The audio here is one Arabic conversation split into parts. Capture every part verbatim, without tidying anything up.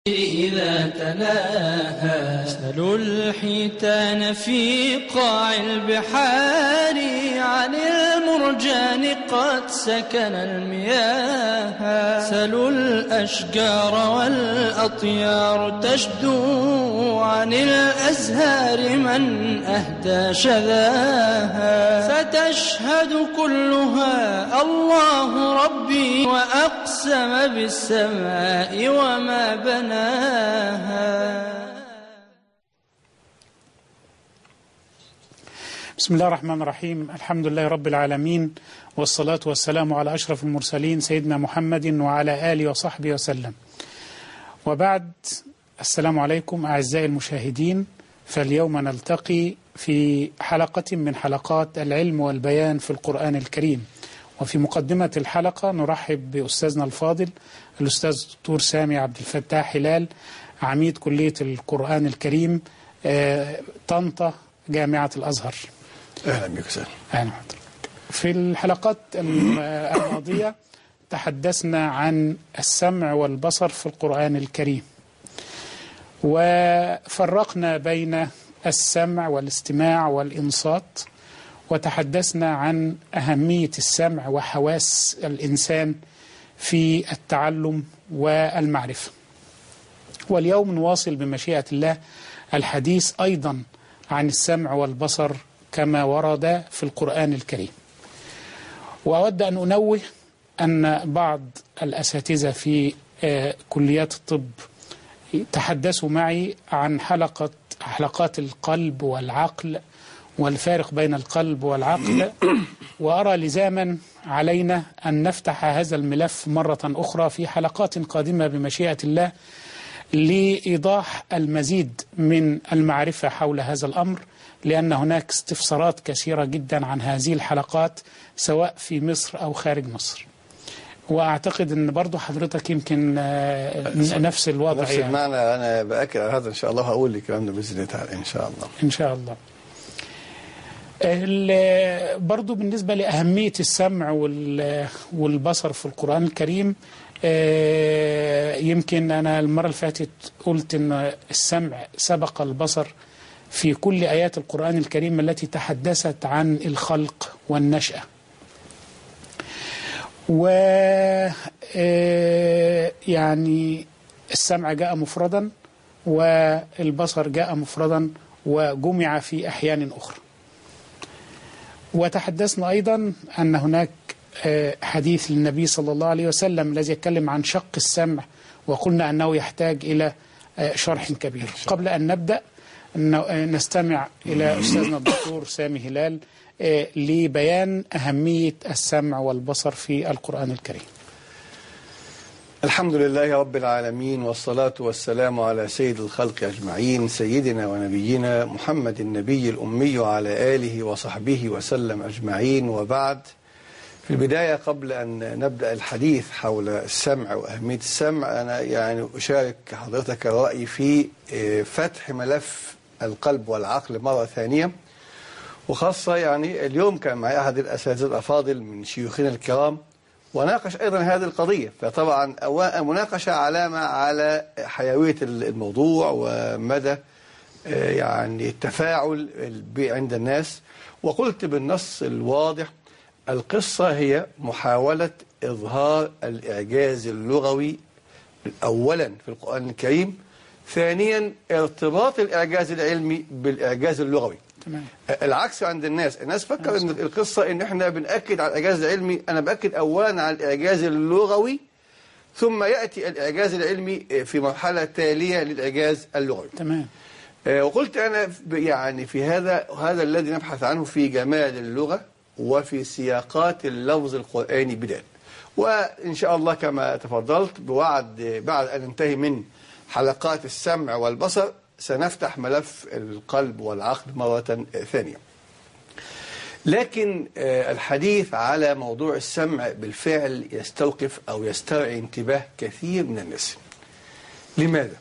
إذا تلاها اسألوا الحيتان في قاع البحار عن المرجان قد سكن المياه. سلوا الأشجار والأطيار تشدو عن الأزهار من أهدى شذاها. ستشهد كلها الله ربي وأقسم بالسماء وما بناها. بسم الله الرحمن الرحيم. الحمد لله رب العالمين، والصلاة والسلام على أشرف المرسلين سيدنا محمد وعلى آله وصحبه وسلم. وبعد، السلام عليكم أعزائي المشاهدين. فاليوم نلتقي في حلقة من حلقات العلم والبيان في القرآن الكريم. وفي مقدمة الحلقة نرحب بأستاذنا الفاضل الأستاذ دكتور سامي عبد الفتاح هلال، عميد كلية القرآن الكريم طنطا جامعة الأزهر. أهلا بك سهل. أهلا حضرتك. في الحلقات الماضية تحدثنا عن السمع والبصر في القرآن الكريم، وفرقنا بين السمع والاستماع والإنصات، وتحدثنا عن أهمية السمع وحواس الإنسان في التعلم والمعرفة. واليوم نواصل بمشيئة الله الحديث أيضا عن السمع والبصر كما ورد في القرآن الكريم. وأود أن أنوه أن بعض الأساتذة في كليات الطب تحدثوا معي عن حلقة حلقات القلب والعقل والفارق بين القلب والعقل، وأرى لزاما علينا أن نفتح هذا الملف مرة أخرى في حلقات قادمة بمشيئة الله لإيضاح المزيد من المعرفة حول هذا الأمر، لأن هناك استفسارات كثيرة جدا عن هذه الحلقات سواء في مصر أو خارج مصر. وأعتقد أن برضو حضرتك يمكن نفس الوضع. نفس المعنى. يعني أنا بأكد على هذا إن شاء الله، هقول لك الكلام ده بإذن الله تعالى إن شاء الله. إن شاء الله. برضو بالنسبة لأهمية السمع والبصر في القرآن الكريم، يمكن أنا المرة اللي فاتت قلت أن السمع سبق البصر في كل آيات القرآن الكريم التي تحدثت عن الخلق والنشأة. و يعني السمع جاء مفردا والبصر جاء مفردا وجمع في أحيان أخرى. وتحدثنا أيضا أن هناك حديث للنبي صلى الله عليه وسلم الذي يتكلم عن شق السمع، وقلنا أنه يحتاج إلى شرح كبير. قبل أن نبدأ نستمع إلى أستاذنا الدكتور سامي هلال لبيان أهمية السمع والبصر في القرآن الكريم. الحمد لله رب العالمين، والصلاة والسلام على سيد الخلق أجمعين، سيدنا ونبينا محمد النبي الأمي وعلى آله وصحبه وسلم أجمعين. وبعد، في البداية قبل أن نبدأ الحديث حول السمع وأهمية السمع، أنا يعني أشارك حضرتك رأيي في فتح ملف القلب والعقل مرة ثانية، وخاصة يعني اليوم كان معي أحد الأساتذة الأفاضل من شيوخنا الكرام وناقش أيضا هذه القضية. فطبعا مناقشة علامة على حيوية الموضوع ومدى يعني التفاعل عند الناس. وقلت بالنص الواضح: القصة هي محاولة إظهار الإعجاز اللغوي أولا في القرآن الكريم، ثانيا ارتباط الإعجاز العلمي بالإعجاز اللغوي. تمام. العكس عند الناس، الناس فكر ان القصة ان احنا بنأكد على الإعجاز العلمي. انا بأكد اولا على الإعجاز اللغوي، ثم يأتي الإعجاز العلمي في مرحلة تالية للإعجاز اللغوي. تمام. آه وقلت انا يعني في هذا هذا الذي نبحث عنه في جمال اللغة وفي سياقات اللفظ القرآني بداية. وإن شاء الله كما تفضلت بوعد بعد أن ننتهي من حلقات السمع والبصر سنفتح ملف القلب والعقل مرة ثانية. لكن الحديث على موضوع السمع بالفعل يستوقف أو يسترعي انتباه كثير من الناس. لماذا؟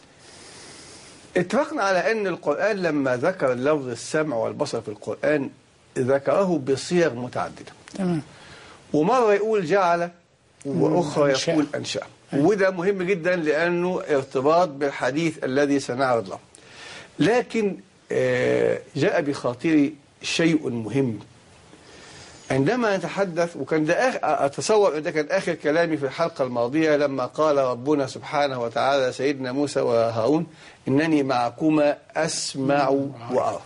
اتفقنا على أن القرآن لما ذكر لفظ السمع والبصر في القرآن ذكره بصيغ متعددة. تمام. ومرة يقول جعل وأخرى يقول أنشأ. وده مهم جدا لأنه ارتباط بالحديث الذي سنعرض له. لكن جاء بخاطري شيء مهم عندما نتحدث، وكان ده أتصور ده كان آخر كلامي في الحلقة الماضية لما قال ربنا سبحانه وتعالى سيدنا موسى وهارون إنني معكما أسمع وأرى.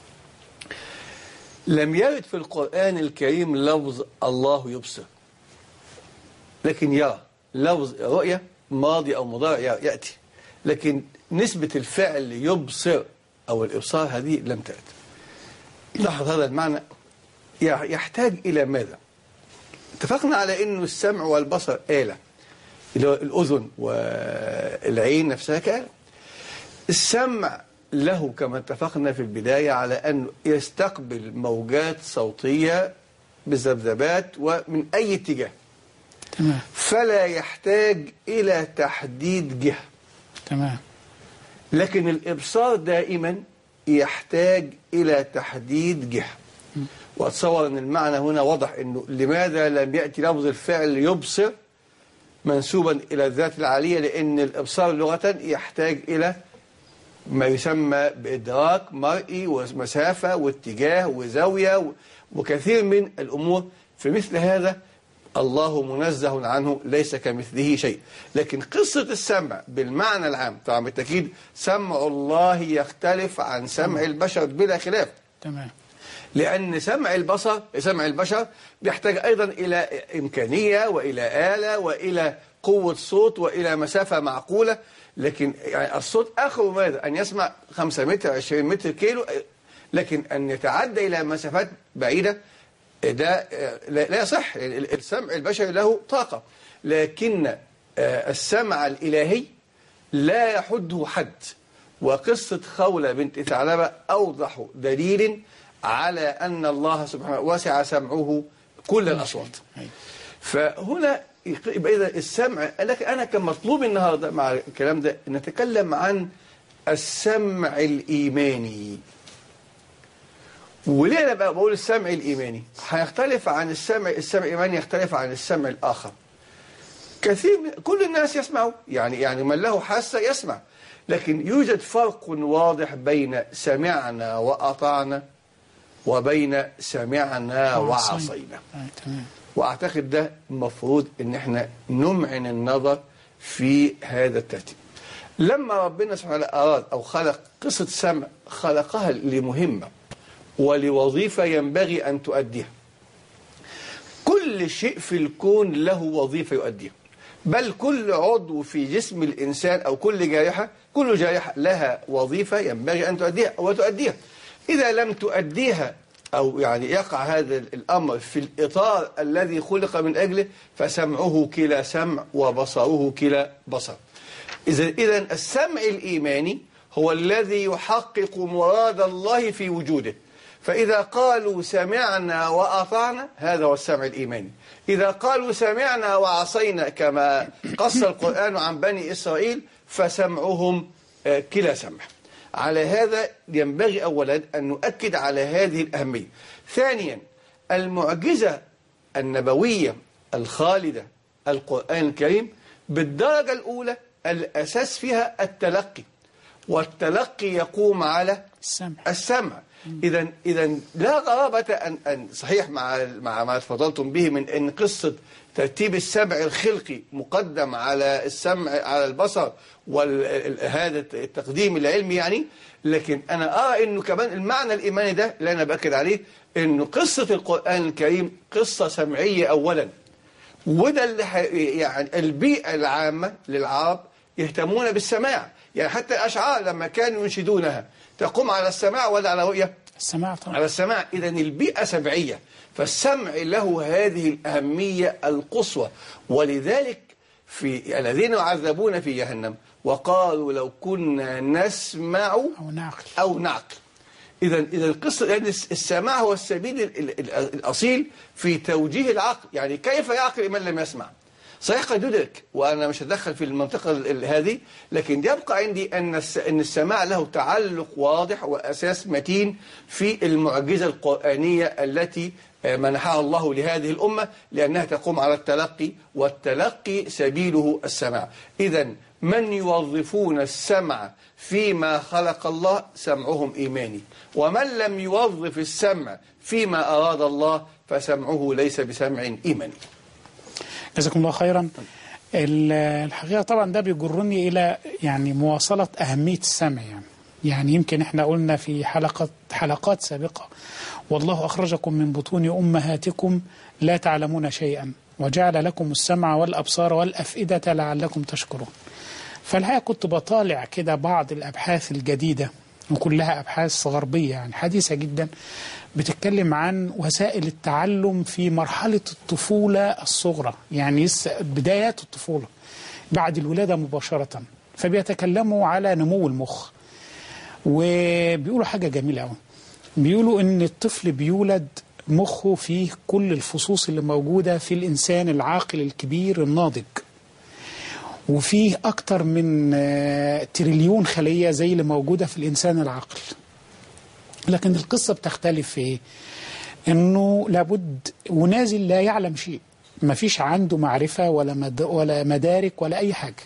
لم يرد في القرآن الكريم لفظ الله يبصر، لكن يرى. لفظ رؤية ماضي أو مضارع يأتي، لكن نسبة الفعل يبصر أو الإبصار هذه لم تأتي. لاحظ هذا المعنى يحتاج إلى ماذا؟ اتفقنا على أنه السمع والبصر آلة، الأذن والعين نفسها كآلة. السمع له كما اتفقنا في البداية على أنه يستقبل موجات صوتية بذبذبات ومن أي اتجاه، تمام. فلا يحتاج إلى تحديد جهة، تمام. لكن الإبصار دائما يحتاج إلى تحديد جهة. وأتصور أن المعنى هنا واضح، أنه لماذا لم يأتي لفظ الفعل يبصر منسوبا إلى الذات العالية؟ لأن الإبصار لغة يحتاج إلى ما يسمى بإدراك مرئي ومسافة واتجاه وزاوية وكثير من الأمور. في مثل هذا الله منزه عنه، ليس كمثله شيء. لكن قصة السمع بالمعنى العام طبعا بالتأكيد سمع الله يختلف عن سمع البشر بلا خلاف، تمام. لأن سمع البصر سمع البشر بيحتاج أيضا إلى إمكانية وإلى آلة وإلى قوة صوت وإلى مسافة معقولة. لكن يعني الصوت آخره ماذا؟ أن يسمع خمسة متر عشرين متر كيلو، لكن أن يتعدى إلى مسافات بعيدة ده لا يصح. السمع البشري له طاقة، لكن السمع الإلهي لا يحده حد. وقصة خولة بنت ثعلبة أوضح دليل على أن الله سبحانه وسع سمعه كل الأصوات. فهنا يبقى إذا السمع، لكن أنا كان مطلوب النهاردة مع الكلام ده نتكلم عن السمع الإيماني. وليه أنا بقى بقول السمع الإيماني؟ هيختلف عن السمع السمع الإيماني يختلف عن السمع الآخر. كثير من كل الناس يسمعوا، يعني يعني من له حاسة يسمع، لكن يوجد فرق واضح بين سمعنا وأطعنا وبين سمعنا وعصينا. وأعتقد ده المفروض إن احنا نمعن النظر في هذا الترتيب. لما ربنا سبحانه وتعالى أراد أو خلق قصة السمع خلقها لمهمة ولوظيفة ينبغي أن تؤديها. كل شيء في الكون له وظيفة يؤديها، بل كل عضو في جسم الإنسان أو كل جارحة كل جارحة لها وظيفة ينبغي أن تؤديها أو تؤديها. إذا لم تؤديها أو يعني يقع هذا الأمر في الإطار الذي خلق من أجله فسمعه كلا سمع وبصره كلا بصر. إذا إذن السمع الإيماني هو الذي يحقق مراد الله في وجوده. فإذا قالوا سمعنا وأطعنا هذا هو السمع الإيماني. إذا قالوا سمعنا وعصينا كما قص القرآن عن بني إسرائيل فسمعهم كلا سمع. على هذا ينبغي أولا أن نؤكد على هذه الأهمية. ثانيا المعجزة النبوية الخالدة القرآن الكريم بالدرجة الأولى الأساس فيها التلقي، والتلقي يقوم على السمع, السمع. إذا إذا لا غرابة أن أن صحيح مع مع ما تفضلتم به من أن قصة ترتيب السمع الخلقي مقدم على السمع على البصر وهذا التقديم العلمي يعني، لكن أنا أرى إنه كمان المعنى الإيماني ده اللي أنا بأكد عليه إنه قصة القرآن الكريم قصة سمعية أولا. وده اللي يعني البيئة العامة للعرب يهتمون بالسماع، يعني حتى الأشعار لما كانوا ينشدونها تقوم على السماع ولا على رؤية؟ السماع طبعا. على السماع. إذا البيئة سمعية، فالسمع له هذه الأهمية القصوى. ولذلك في الذين يعذبون في جهنم وقالوا لو كنا نسمع أو نعقل أو نعقل. إذا إذا القصة لأن السماع هو السبيل الأصيل في توجيه العقل. يعني كيف يعقل من لم يسمع؟ صحيح قد يدرك، وأنا مش هتدخل في المنطقة هذه، لكن يبقى عندي أن أن السماع له تعلق واضح وأساس متين في المعجزة القرآنية التي منحها الله لهذه الأمة، لأنها تقوم على التلقي، والتلقي سبيله السماع. إذن من يوظفون السمع فيما خلق الله سمعهم إيماني، ومن لم يوظف السمع فيما أراد الله فسمعه ليس بسمع إيماني. جزاكم الله خيرا. الحقيقة طبعا ده بيجرني إلى يعني مواصلة أهمية السمع. يعني يعني يمكن احنا قلنا في حلقات حلقات سابقة: والله أخرجكم من بطون أمهاتكم لا تعلمون شيئا وجعل لكم السمع والأبصار والأفئدة لعلكم تشكرون. فالحقيقة كنت بطالع كده بعض الأبحاث الجديدة، وكلها أبحاث غربية يعني حديثة جدا، بتتكلم عن وسائل التعلم في مرحلة الطفولة الصغرى، يعني بدايات الطفولة بعد الولادة مباشرة. فبيتكلموا على نمو المخ، وبيقولوا حاجة جميلة أوي. بيقولوا إن الطفل بيولد مخه فيه كل الفصوص اللي موجودة في الإنسان العاقل الكبير الناضج، وفيه أكتر من تريليون خلية زي اللي موجودة في الإنسان العاقل. لكن القصة بتختلف في إيه؟ إنه لابد ونازل لا يعلم شيء، ما فيش عنده معرفة ولا مد ولا مدارك ولا أي حاجة،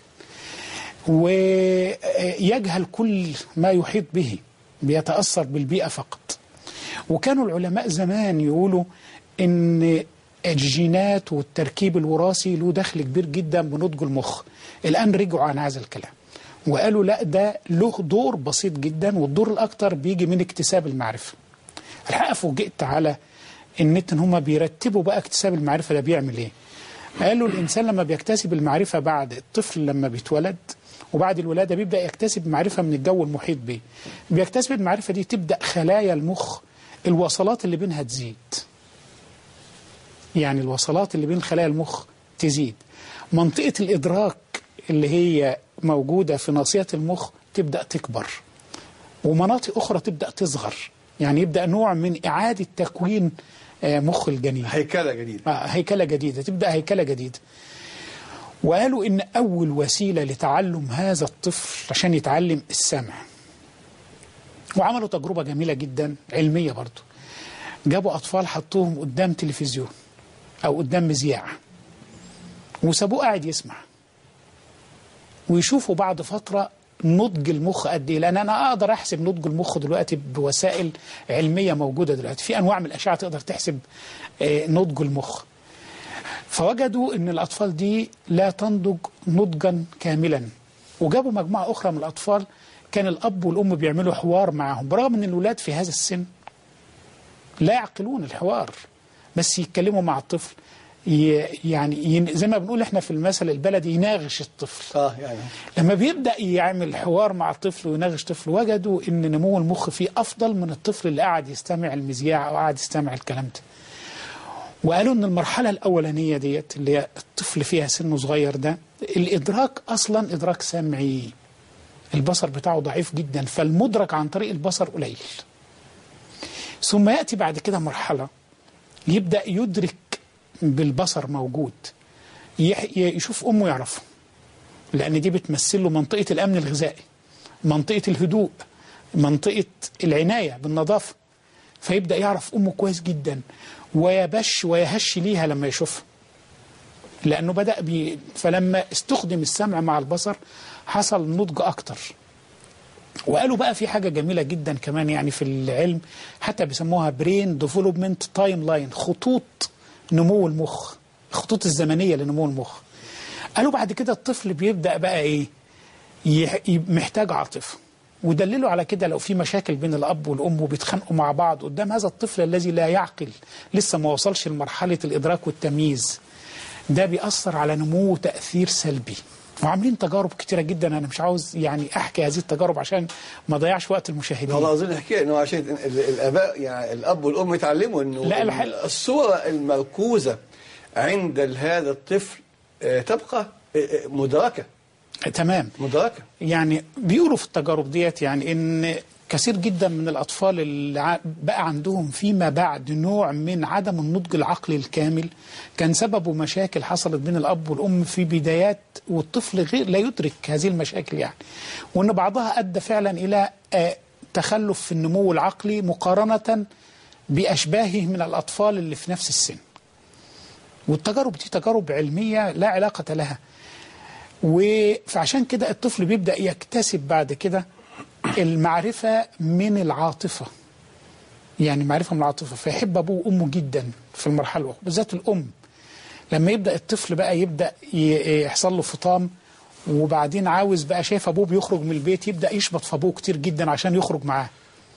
ويجهل كل ما يحيط به، بيتأثر بالبيئة فقط. وكانوا العلماء زمان يقولوا إن الجينات والتركيب الوراثي له دخل كبير جدا بنضج المخ. الآن رجعوا عن هذا الكلام وقالوا لا، ده له دور بسيط جدا، والدور الأكتر بيجي من اكتساب المعرفة. الحقيقة فوجئت على النت إن هم بيرتبوا بقى اكتساب المعرفة ده بيعمل إيه. قالوا الإنسان لما بيكتسب المعرفة بعد الطفل لما بيتولد وبعد الولادة بيبدأ يكتسب معرفة من الجو المحيط به. بيكتسب المعرفة دي تبدأ خلايا المخ الوصلات اللي بينها تزيد، يعني الوصلات اللي بين خلايا المخ تزيد. منطقة الإدراك اللي هي موجودة في ناصية المخ تبدأ تكبر، ومناطق أخرى تبدأ تصغر، يعني يبدأ نوع من إعادة تكوين مخ الجنين، هيكلة جديدة. آه هيكلة جديدة، تبدأ هيكلة جديدة. وقالوا إن أول وسيلة لتعلم هذا الطفل عشان يتعلم السمع، وعملوا تجربة جميلة جدا علمية برضو. جابوا أطفال حطوهم قدام تلفزيون أو قدام مذياع وسابوه قاعد يسمع، ويشوفوا بعد فترة نضج المخ قد إيه. لأن أنا أقدر أحسب نضج المخ دلوقتي بوسائل علمية موجودة دلوقتي، في أنواع من الأشعة تقدر تحسب نضج المخ. فوجدوا أن الأطفال دي لا تنضج نضجا كاملا. وجابوا مجموعة أخرى من الأطفال كان الأب والأم بيعملوا حوار معهم، برغم أن الولاد في هذا السن لا يعقلون الحوار، بس يتكلموا مع الطفل، يعني زي ما بنقول احنا في المثل البلدي يناغش الطفل. اه يعني لما بيبدأ يعمل حوار مع الطفل ويناغش طفل، وجدوا ان نمو المخ فيه افضل من الطفل اللي قاعد يستمع المذياع او قاعد يستمع الكلام ده. وقالوا ان المرحلة الاولانية ديت اللي هي الطفل فيها سنه صغير ده، الادراك اصلا ادراك سمعي، البصر بتاعه ضعيف جدا، فالمدرك عن طريق البصر قليل. ثم يأتي بعد كده مرحلة يبدأ يدرك بالبصر موجود، يشوف أمه يعرفه، لأن دي بتمثل له منطقة الأمن الغذائي، منطقة الهدوء، منطقة العناية بالنظافة. فيبدأ يعرف أمه كويس جدا، ويبش ويهش ليها لما يشوفها، لأنه بدأ بي فلما استخدم السمع مع البصر حصل نضج أكتر. وقالوا بقى في حاجة جميلة جدا كمان، يعني في العلم حتى بيسموها برين ديفلوبمنت تايم لاين، خطوط نمو المخ، الخطوط الزمنية لنمو المخ. قالوا بعد كده الطفل بيبدأ بقى ايه، محتاج عاطفة. ودللوا على كده لو في مشاكل بين الأب والأم وبيتخانقوا مع بعض قدام هذا الطفل الذي لا يعقل، لسه ما وصلش لمرحلة الإدراك والتمييز، ده بيأثر على نموه تأثير سلبي. وعاملين تجارب كتيرة جدا، أنا مش عاوز يعني أحكي هذه التجارب عشان ما ضيعش وقت المشاهدين. والله أظن حكاية إنه عشان الآباء يعني الأب والأم يتعلموا إنه لا الصورة المركوزة عند هذا الطفل تبقى مدركة. تمام، مدركة. يعني بيقولوا في التجارب ديت يعني إن كثير جدا من الأطفال اللي بقى عندهم فيما بعد نوع من عدم النضج العقلي الكامل كان سببه مشاكل حصلت بين الأب والأم في بدايات، والطفل غير لا يدرك هذه المشاكل يعني، وأن بعضها أدى فعلا إلى تخلف في النمو العقلي مقارنة بأشباهه من الأطفال اللي في نفس السن. والتجارب دي تجارب علمية لا علاقة لها. فعشان كده الطفل بيبدأ يكتسب بعد كده المعرفة من العاطفة، يعني معرفة من العاطفة، فيحب أبوه وأمه جدا في المرحلة الأولى، بالذات الأم. لما يبدأ الطفل بقى يبدأ يحصل له فطام، وبعدين عاوز بقى شايف أبوه بيخرج من البيت، يبدأ يشبط في أبوه كتير جدا عشان يخرج معاه،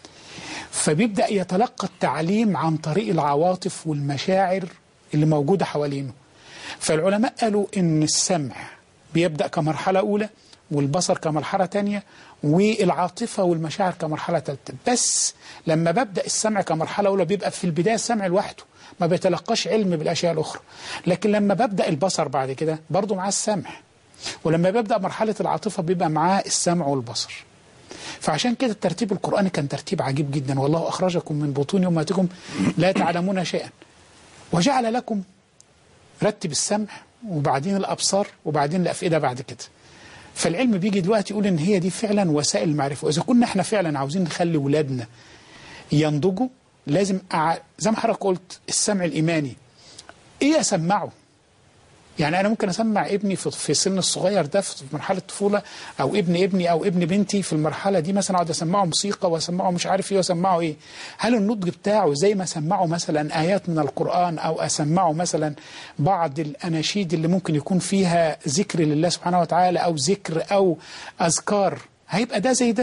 فبيبدأ يتلقى التعليم عن طريق العواطف والمشاعر اللي موجودة حوالينه. فالعلماء قالوا إن السمع بيبدأ كمرحلة أولى، والبصر كمرحلة تانية، والعاطفة والمشاعر كمرحلة ثالثة. بس لما ببدأ السمع كمرحلة أولى بيبقى في البداية السمع لوحده، ما بيتلقاش علم بالأشياء الأخرى. لكن لما ببدأ البصر بعد كده برضو معاه السمع، ولما ببدأ مرحلة العاطفة بيبقى معاه السمع والبصر. فعشان كده الترتيب القرآني كان ترتيب عجيب جدا. والله أخرجكم من بطون أمهاتكم لا تعلمون شيئا وجعل لكم، رتب السمع وبعدين الأبصار وبعدين الأفئدة بعد كده. فالعلم بيجي دلوقتي يقول إن هي دي فعلا وسائل المعرفة. وإذا كنا احنا فعلا عاوزين نخلي ولادنا ينضجوا، لازم أع... زي ما حضرتك قلت السمع الإيماني. إيه أسمعه؟ يعني أنا ممكن أسمع ابني في السن الصغير ده في مرحلة الطفولة، أو ابن ابني أو ابن بنتي في المرحلة دي مثلا أقعد أسمعه موسيقى وأسمعه مش عارف إيه وأسمعه إيه. هل النضج بتاعه زي ما أسمعه مثلا آيات من القرآن، أو أسمعه مثلا بعض الأناشيد اللي ممكن يكون فيها ذكر لله سبحانه وتعالى، أو ذكر أو أذكار، هيبقى ده زي ده؟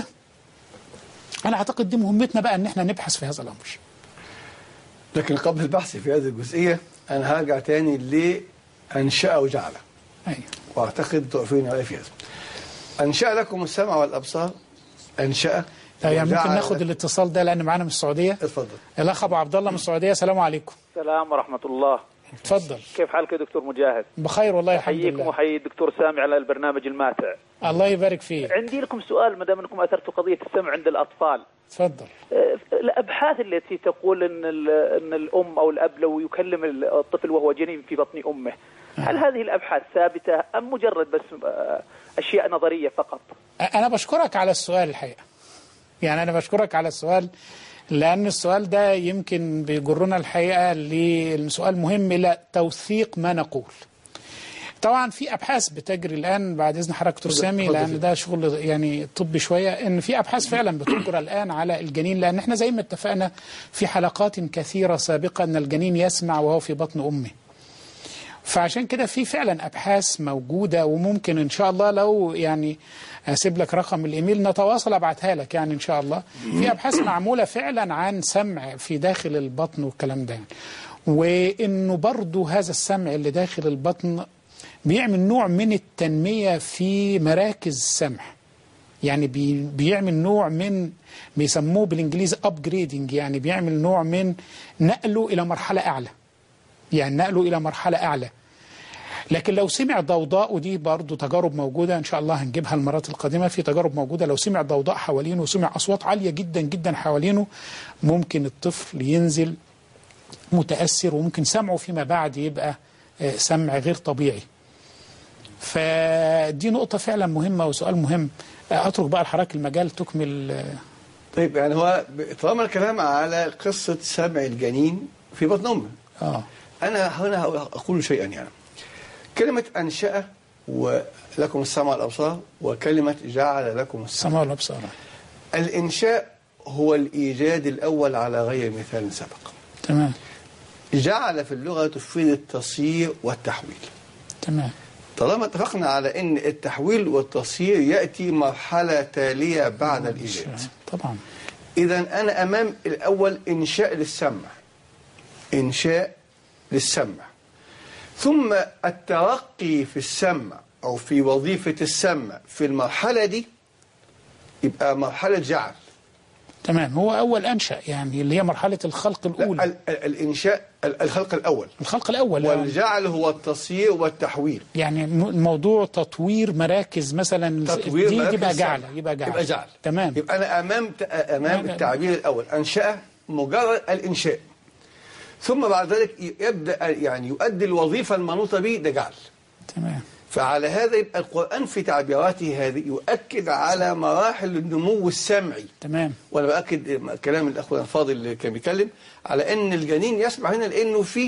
أنا أعتقد دي مهمتنا بقى، إن إحنا نبحث في هذا الأمر. لكن قبل البحث في هذه الجزئية أنا هرجع تاني ل أنشأ وجعل. أيوة. وأعتقد توقفين عليه في هذا. أنشأ لكم السمع والأبصار. أنشأ. يعني ممكن ناخد الاتصال ده لأن معانا من السعودية. اتفضل. الأخ أبو عبد الله من السعودية. السلام عليكم. السلام ورحمة الله. اتفضل. كيف حالك يا دكتور مجاهد؟ بخير والله الحمد لله. أحييكم وأحيي الدكتور سامي على البرنامج الماتع. الله يبارك فيك. عندي لكم سؤال ما دام أنكم أثرتوا قضية السمع عند الأطفال. تفضل. الأبحاث التي تقول أن أن الأم أو الأب لو يكلم الطفل وهو جنين في بطن أمه، هل هذه الأبحاث ثابتة أم مجرد بس أشياء نظرية فقط؟ أنا بشكرك على السؤال الحقيقة. يعني أنا بشكرك على السؤال، لأن السؤال ده يمكن بيجرنا الحقيقة لسؤال مهم إلى توثيق ما نقول. طبعا في أبحاث بتجري الآن، بعد إذن حضرتك دكتور سامي لأن ده شغل يعني طبي شوية، إن في أبحاث فعلا بتجرى الآن على الجنين، لأن إحنا زي ما اتفقنا في حلقات كثيرة سابقة أن الجنين يسمع وهو في بطن أمه. فعشان كده في فعلا أبحاث موجودة، وممكن إن شاء الله لو يعني أسيب لك رقم الإيميل نتواصل أبعتها لك يعني إن شاء الله. في أبحاث معمولة فعلا عن سمع في داخل البطن والكلام ده يعني. وإنه برضو هذا السمع اللي داخل البطن بيعمل نوع من التنمية في مراكز السمع، يعني بي بيعمل نوع من بيسموه بالإنجليزي upgrading، يعني بيعمل نوع من نقله إلى مرحلة أعلى، يعني نقله إلى مرحلة أعلى. لكن لو سمع ضوضاء، ودي برضو تجارب موجودة إن شاء الله هنجيبها المرات القادمة، في تجارب موجودة لو سمع ضوضاء حوالينه وسمع أصوات عالية جدا جدا حوالينه، ممكن الطفل ينزل متأثر، وممكن سمعه فيما بعد يبقى سمع غير طبيعي. فدي نقطة فعلا مهمة وسؤال مهم. أترك بقى لحضرتك المجال تكمل. طيب يعني هو طالما الكلام على قصة سمع الجنين في بطن أمه، آه. أنا هنا أقول شيئا. يعني كلمة أنشأ ولكم السمع والأبصار، وكلمة جعل لكم السمع والأبصار، الإنشاء هو الإيجاد الأول على غير مثال سبق. تمام. جعل في اللغة تفيد التصيير والتحويل. تمام. طالما اتفقنا على أن التحويل والتصيير يأتي مرحلة تالية بعد الإيجاد. طبعا. إذا أنا أمام الأول إنشاء للسمع، إنشاء للسمع، ثم الترقي في السمع أو في وظيفة السمع في المرحلة دي يبقى مرحلة جعل. تمام. هو أول أنشأ يعني اللي هي مرحلة الخلق الأولى. الإنشاء الخلق الأول الخلق الأول والجعل هو التصيير والتحويل. يعني الموضوع تطوير مراكز مثلا، تطوير دي مراكز يبقى جعل يبقى جعل يبقى جعل تمام. يبقى أنا أمام أمام التعبير الأول، أنشأ مجرد الإنشاء، ثم بعد ذلك يبدأ يعني يؤدي الوظيفة المنوطة به، ده جعل. تمام. فعلى هذا يبقى القرآن في تعبيراته هذه يؤكد على مراحل النمو السمعي. تمام. وأنا بأكد كلام الأخوة الفاضل اللي كان بيتكلم على أن الجنين يسمع هنا لأنه في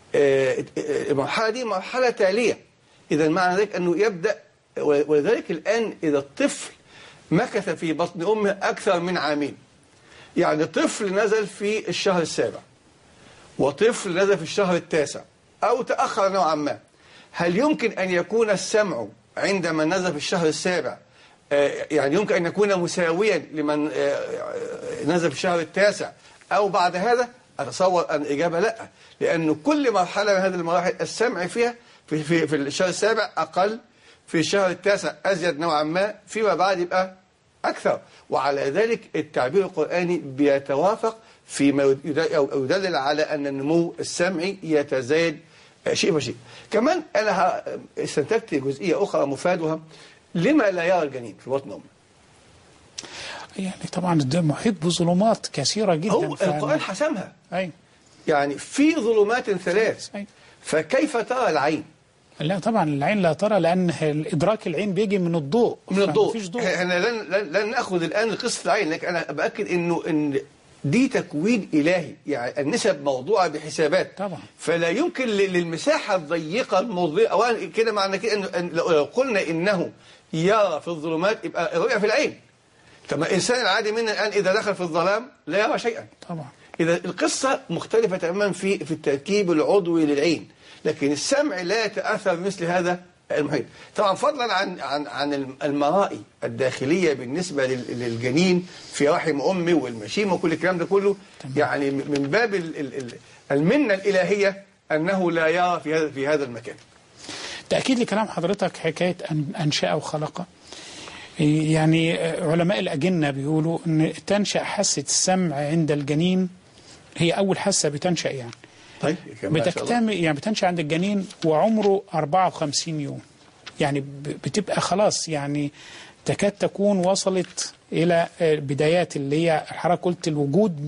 المرحلة دي مرحلة تالية. إذا معنى ذلك أنه يبدأ، ولذلك الآن إذا الطفل مكث في بطن أمه أكثر من عامين، يعني طفل نزل في الشهر السابع وطفل نزل في الشهر التاسع أو تأخر نوعا ما، هل يمكن أن يكون السمع عندما نزل في الشهر السابع يعني يمكن أن يكون مساويا لمن نزل في الشهر التاسع أو بعد هذا؟ أتصور أن الإجابة لا، لأن كل مرحلة من هذه المراحل السمع فيها في, في, في الشهر السابع أقل، في الشهر التاسع أزيد نوعا ما، فيما بعد يبقى أكثر. وعلى ذلك التعبير القرآني بيتوافق فيما يدلل على أن النمو السمعي يتزايد شيء بشيء. كمان أنا استنتجت جزئية أخرى مفادها، لما لا يرى الجنين في بطن أمه؟ يعني طبعا ده محيط بظلمات كثيرة جدا. هو القرآن حسمها. أي. يعني في ظلمات ثلاث. أي. فكيف ترى العين؟ لا طبعا العين لا ترى، لأن إدراك العين بيجي من الضوء. من الضوء. مفيش ضوء. احنا لن, لن, لن نأخذ الآن قصة العين، لكن أنا بأكد إنه إن دي تكوين إلهي، يعني النسب موضوعة بحسابات طبعا. فلا يمكن للمساحة الضيقة المضيئة، أولا كده معنى كده إن لو قلنا إنه يرى في الظلمات يبقى الرؤية في العين. طب الإنسان العادي منا الآن إذا دخل في الظلام لا يرى شيئا. طبعا. إذا القصة مختلفة تماما في في التركيب العضوي للعين، لكن السمع لا يتأثر بمثل هذا المحيط. طبعا فضلا عن عن عن المرائي الداخلية بالنسبة للجنين في رحم أمه والمشيمة وكل الكلام ده كله، يعني من باب المنة الإلهية أنه لا يرى في هذا في هذا المكان. تأكيد لكلام حضرتك حكاية أنشأ وخلق، يعني علماء الأجنة بيقولوا أن تنشأ حاسة السمع عند الجنين، هي أول حاسة بتنشأ يعني. طيب بتكتمل يعني بتنشأ عند الجنين وعمره أربعة وخمسين يوم، يعني بتبقى خلاص يعني تكاد تكون وصلت إلى بدايات اللي هي حضرتك قلت الوجود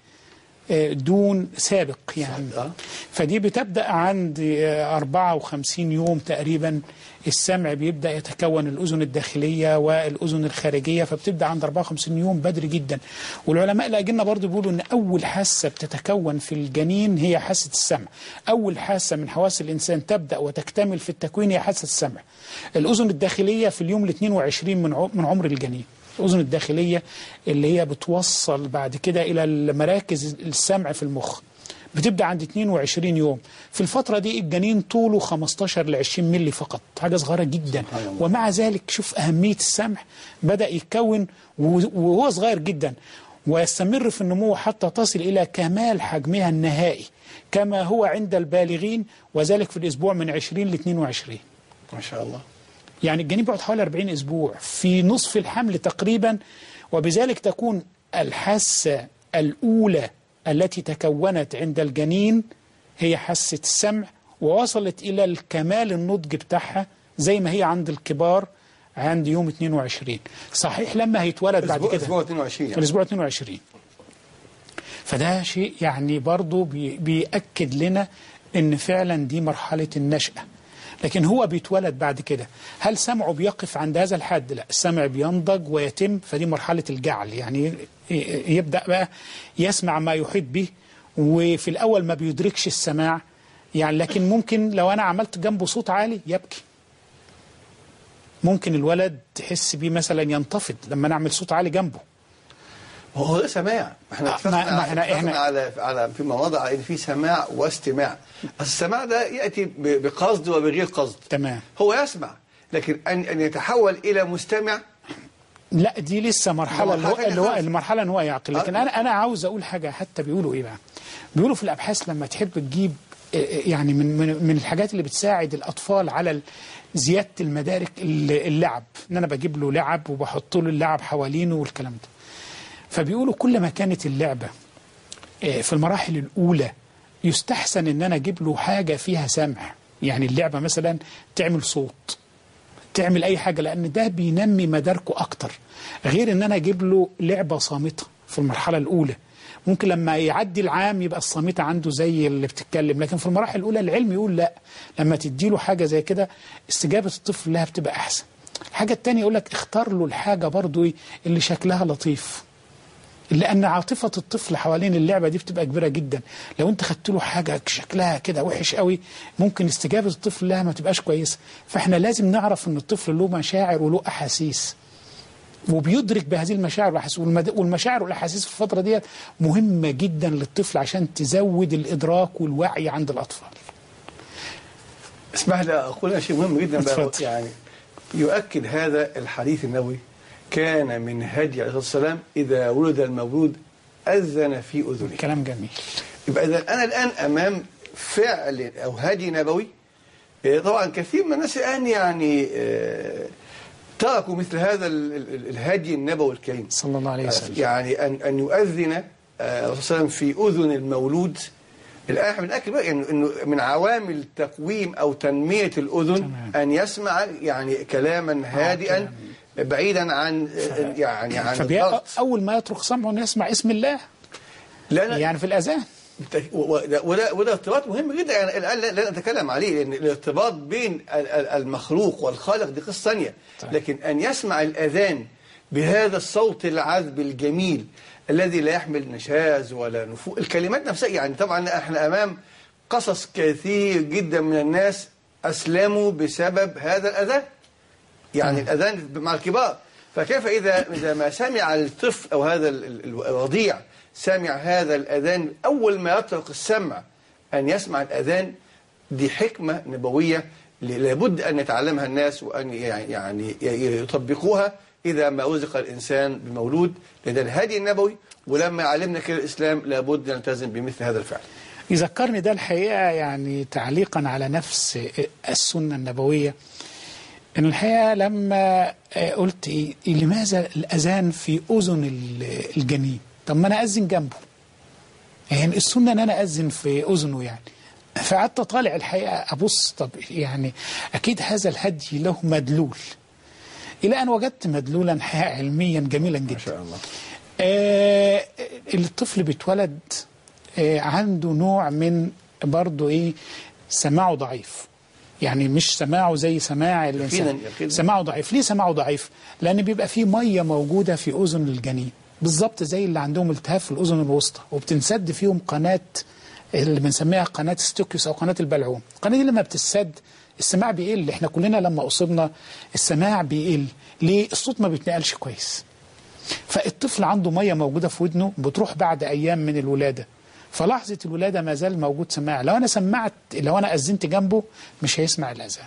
بدون سابق يعني. فدي بتبدأ عند أربعة وخمسين يوم تقريبا السمع بيبدأ يتكون الأذن الداخلية والأذن الخارجية، فبتبدأ عند أربعة وخمسين يوم بدري جدا. والعلماء الأجنة برضو بيقولوا أن أول حاسة بتتكون في الجنين هي حاسة السمع. أول حاسة من حواس الإنسان تبدأ وتكتمل في التكوين هي حاسة السمع. الأذن الداخلية في اليوم الاثنين وعشرين من عمر الجنين، الأذن الداخلية اللي هي بتوصل بعد كده إلى مراكز السمع في المخ، بتبدأ عند اثنين وعشرين يوم. في الفترة دي الجنين طوله خمستاشر ل عشرين ملي فقط، حاجة صغيرة جدا، ومع ذلك شوف أهمية السمع، بدأ يتكون وهو صغير جدا ويستمر في النمو حتى تصل إلى كمال حجمها النهائي كما هو عند البالغين، وذلك في الأسبوع من عشرين ل اثنين وعشرين. ما شاء الله. يعني الجنين بيقعد حوالي أربعين أسبوع في نصف الحمل تقريبا، وبذلك تكون الحاسة الأولى التي تكونت عند الجنين هي حاسة السمع، ووصلت إلى الكمال النضج بتاعها زي ما هي عند الكبار عند يوم اثنين وعشرين. صحيح لما هيتولد بعد كده الأسبوع اثنين وعشرين يعني. الأسبوع اثنين وعشرين. فده شيء يعني برضو بي بيأكد لنا إن فعلا دي مرحلة النشأة. لكن هو بيتولد بعد كده، هل سمعه بيقف عند هذا الحد؟ لا، السمع بينضج ويتم، فدي مرحلة الجعل، يعني يبدأ بقى يسمع ما يحيط به، وفي الأول ما بيدركش السماع يعني، لكن ممكن لو أنا عملت جنبه صوت عالي يبكي، ممكن الولد تحس بيه مثلا ينتفض لما نعمل صوت عالي جنبه. هو ده سماع. احنا اتفقنا احنا احنا على على في مواضع ان في سماع واستماع. السماع ده ياتي بقصد وبغير قصد. تمام. هو يسمع، لكن ان ان يتحول الى مستمع لا، دي لسه مرحله اللي هو اللي هو المرحله ان هو يعقل. لكن انا انا عاوز اقول حاجه، حتى بيقولوا ايه بقى؟ بيقولوا في الابحاث لما تحب تجيب يعني من من من الحاجات اللي بتساعد الاطفال على زياده المدارك اللعب، ان انا بجيب له لعب وبحط له اللعب حوالينه والكلام ده. فبيقولوا كل ما كانت اللعبة في المراحل الأولى يستحسن ان انا اجيب له حاجه فيها سمع، يعني اللعبه مثلا تعمل صوت، تعمل اي حاجه، لان ده بينمي مداركه اكتر، غير ان انا اجيب له لعبه صامته في المرحله الاولى. ممكن لما يعدي العام يبقى الصامته عنده زي اللي بتتكلم، لكن في المراحل الاولى العلم يقول لا، لما تدي له حاجه زي كده استجابه الطفل لها بتبقى احسن. الحاجه الثانيه يقول لك اختار له الحاجه برضو اللي شكلها لطيف، لأن عاطفة الطفل حوالين اللعبة دي بتبقى كبيرة جدا. لو أنت خدت له حاجة شكلها كده وحش قوي ممكن استجابة الطفل لها ما تبقاش كويسة. فإحنا لازم نعرف أن الطفل له مشاعر وله أحاسيس، وبيدرك بهذه المشاعر والأحاسيس، والمشاعر والأحاسيس في الفترة دي مهمة جدا للطفل عشان تزود الإدراك والوعي عند الأطفال. اسمح لي أقول شيء مهم جدا، يعني يؤكد هذا الحديث النبوي: كان من هدي عليه الصلاة والسلام إذا ولد المولود أذن في أذنه. كلام جميل. يبقى إذا أنا الآن أمام فعل أو هدي نبوي. طبعا كثير من الناس الآن يعني تركوا مثل هذا الهدي النبوي الكريم صلى الله عليه وسلم، يعني أن أن يؤذن الرسول صلى الله عليه وسلم في أذن المولود. الآن احنا بنأكد بقى يعني إنه من عوامل تقويم أو تنمية الأذن تمام. أن يسمع يعني كلاما هادئا بعيدا عن ف... يعني عن الضغط. أول ما يترك سمعه أن يسمع اسم الله لا يعني في الأذان، وده وده ارتباط مهم جدا. يعني الآن لا نتكلم عليه لأن الارتباط بين المخلوق والخالق دي قصة ثانية، لكن أن يسمع الأذان بهذا الصوت العذب الجميل الذي لا يحمل نشاز ولا نفوذ، الكلمات نفسها. يعني طبعا احنا أمام قصص كثير جدا من الناس أسلموا بسبب هذا الأذان، يعني الأذان مع الكبار. فكيف إذا إذا ما سمع الطفل أو هذا الرضيع سمع هذا الأذان أول ما يطرق السمع أن يسمع الأذان؟ دي حكمة نبوية لابد أن يتعلمها الناس وأن يعني يطبقوها إذا ما رزق الإنسان بمولود، لأن الهدي النبوي. ولما علمنا كده الإسلام لابد أن نلتزم بمثل هذا الفعل. يذكرني ده الحقيقة يعني تعليقا على نفس السنة النبوية، إن الحقيقة لما قلت إيه لماذا الأذان في أذن الجنين؟ طب ما أنا أذن جنبه، يعني السنة أن أنا أذن في أذنه يعني. فقعدت طالع الحقيقة أبص، طب يعني أكيد هذا الهدي له مدلول، إلى أن وجدت مدلولا حقيقة علميا جميلا جدا. ما شاء الله. آه الطفل بيتولد آه عنده نوع من برضه إيه سماعه ضعيف، يعني مش سماعه زي سماع الإنسان، سماعه ضعيف. ليه سماعه ضعيف؟ لأن بيبقى فيه مية موجودة في أذن الجنين بالظبط زي اللي عندهم التهاب في الأذن الوسطى، وبتنسد فيهم قناة اللي بنسميها قناة ستوكيوس أو قناة البلعوم. القناة دي لما بتسد السماع بيقل. احنا كلنا لما أصبنا السماع بيقل. ليه؟ الصوت ما بيتنقلش كويس. فالطفل عنده مية موجودة في ودنه بتروح بعد أيام من الولادة، فلحظة الولادة ما زال موجود سماع. لو أنا سمعت لو أنا أذنت جنبه مش هيسمع الأذان.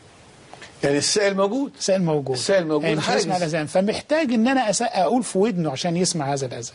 يعني السائل موجود السائل موجود السائل موجود يعني مش هيسمع الأذان، فمحتاج إن أنا أقول في ودنه عشان يسمع هذا الأذان.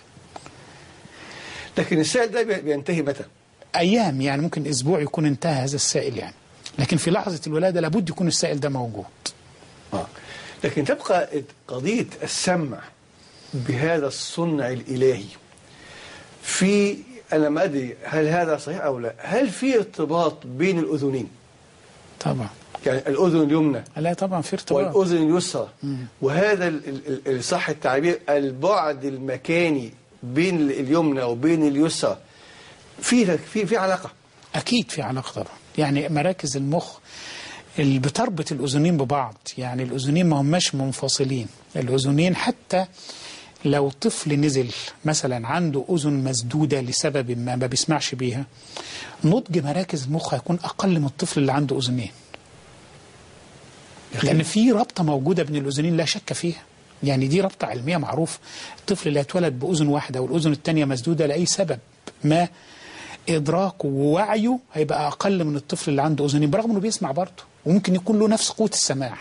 لكن السائل ده بينتهي متى؟ أيام، يعني ممكن أسبوع يكون انتهى هذا السائل يعني، لكن في لحظة الولادة لابد يكون السائل ده موجود. آه. لكن تبقى قضية السمع بهذا الصنع الإلهي في، أنا ما أدري هل هذا صحيح أو لا، هل في ارتباط بين الأذنين؟ طبعا. يعني الأذن اليمنى لا طبعا في ارتباط، والأذن اليسرى، وهذا صح التعبير البعد المكاني بين اليمنى وبين اليسرى في في في علاقة؟ أكيد في علاقة طبعا. يعني مراكز المخ اللي بتربط الأذنين ببعض، يعني الأذنين ما هماش منفصلين. الأذنين حتى لو طفل نزل مثلا عنده أذن مسدودة لسبب ما ما بيسمعش بيها، نضج مراكز المخ هيكون أقل من الطفل اللي عنده أذنين، لأن في رابطة موجودة بين الأذنين لا شك فيها. يعني دي رابطة علمية معروف. الطفل اللي هيتولد بأذن واحدة والأذن الثانية مسدودة لأي سبب ما، إدراكه ووعيه هيبقى أقل من الطفل اللي عنده أذنين، برغم إنه بيسمع برضه وممكن يكون له نفس قوة السماع.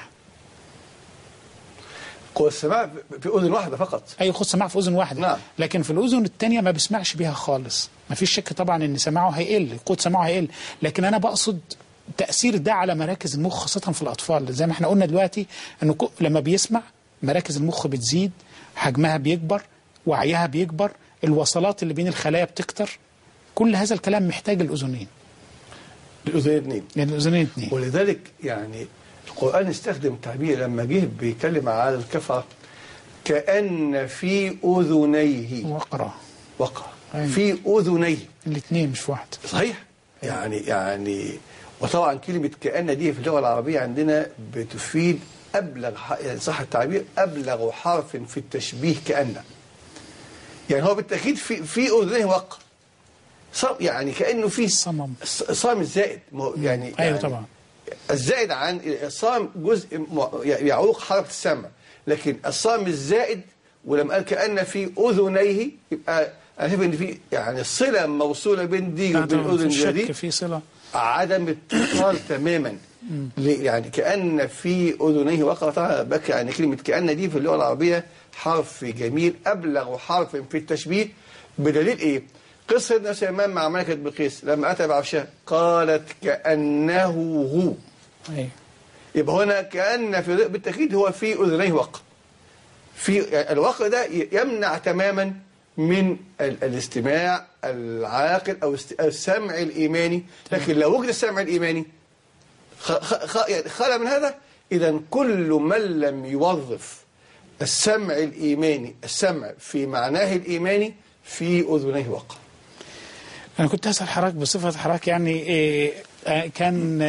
قوة السماع في أذن واحدة فقط. أي قوة السماع في أذن واحدة. نعم. لكن في الأذن الثانية ما بيسمعش بيها خالص. ما فيش شك طبعا إن سماعه هيقل، قوة سماعه هيقل، لكن أنا بقصد تأثير ده على مراكز المخ خاصة في الأطفال. زي ما احنا قلنا دلوقتي إنه لما بيسمع مراكز المخ بتزيد، حجمها بيكبر، وعيها بيكبر، الوصلات اللي بين الخلايا بتكتر، كل هذا الكلام محتاج الأذنين. الأذنين اثنين. يعني الأذنين اثنين. ولذلك يعني القرآن استخدم تعبير لما جه بيتكلم على الكفرة كأن في أذنيه وقرة وقرة أيوة. في أذنيه الاثنين مش واحد. صحيح. يعني يعني وطبعا كلمة كأن دي في اللغة العربية عندنا بتفيد أبلغ، يعني صح التعبير، أبلغ حرف في التشبيه كأن. يعني هو بالتأكيد في في أذنيه وقر، يعني كأنه في صمم، صام الزائد يعني. أيوة يعني طبعا. الزائد عن الصام جزء يعوق حركة السمع، لكن الصام الزائد ولما قال كأن في أذنيه يبقى أنا شايف إن في يعني صلة موصولة بين دي وبين الأذن دي، في صلة عدم اتصال تماما. يعني كأن في أذنيه وقرة. طبعا بك يعني كلمة كأن دي في اللغة العربية حرف جميل، أبلغ حرف في التشبيه. بدليل إيه؟ قصة ابن سليمان مع ملكة بلقيس لما أتى بعرشها قالت كأنه هو. أيوة. يبقى هنا كأن في بالتأكيد هو في أذنيه وقر. في يعني الوقر ده يمنع تماما من الاستماع العاقل أو السمع الإيماني، لكن لو وجد السمع الإيماني خلى من هذا. إذا كل من لم يوظف السمع الإيماني السمع في معناه الإيماني في أذنيه وقر. أنا كنت أسأل حضرتك بصفة حضرتك يعني إيه كان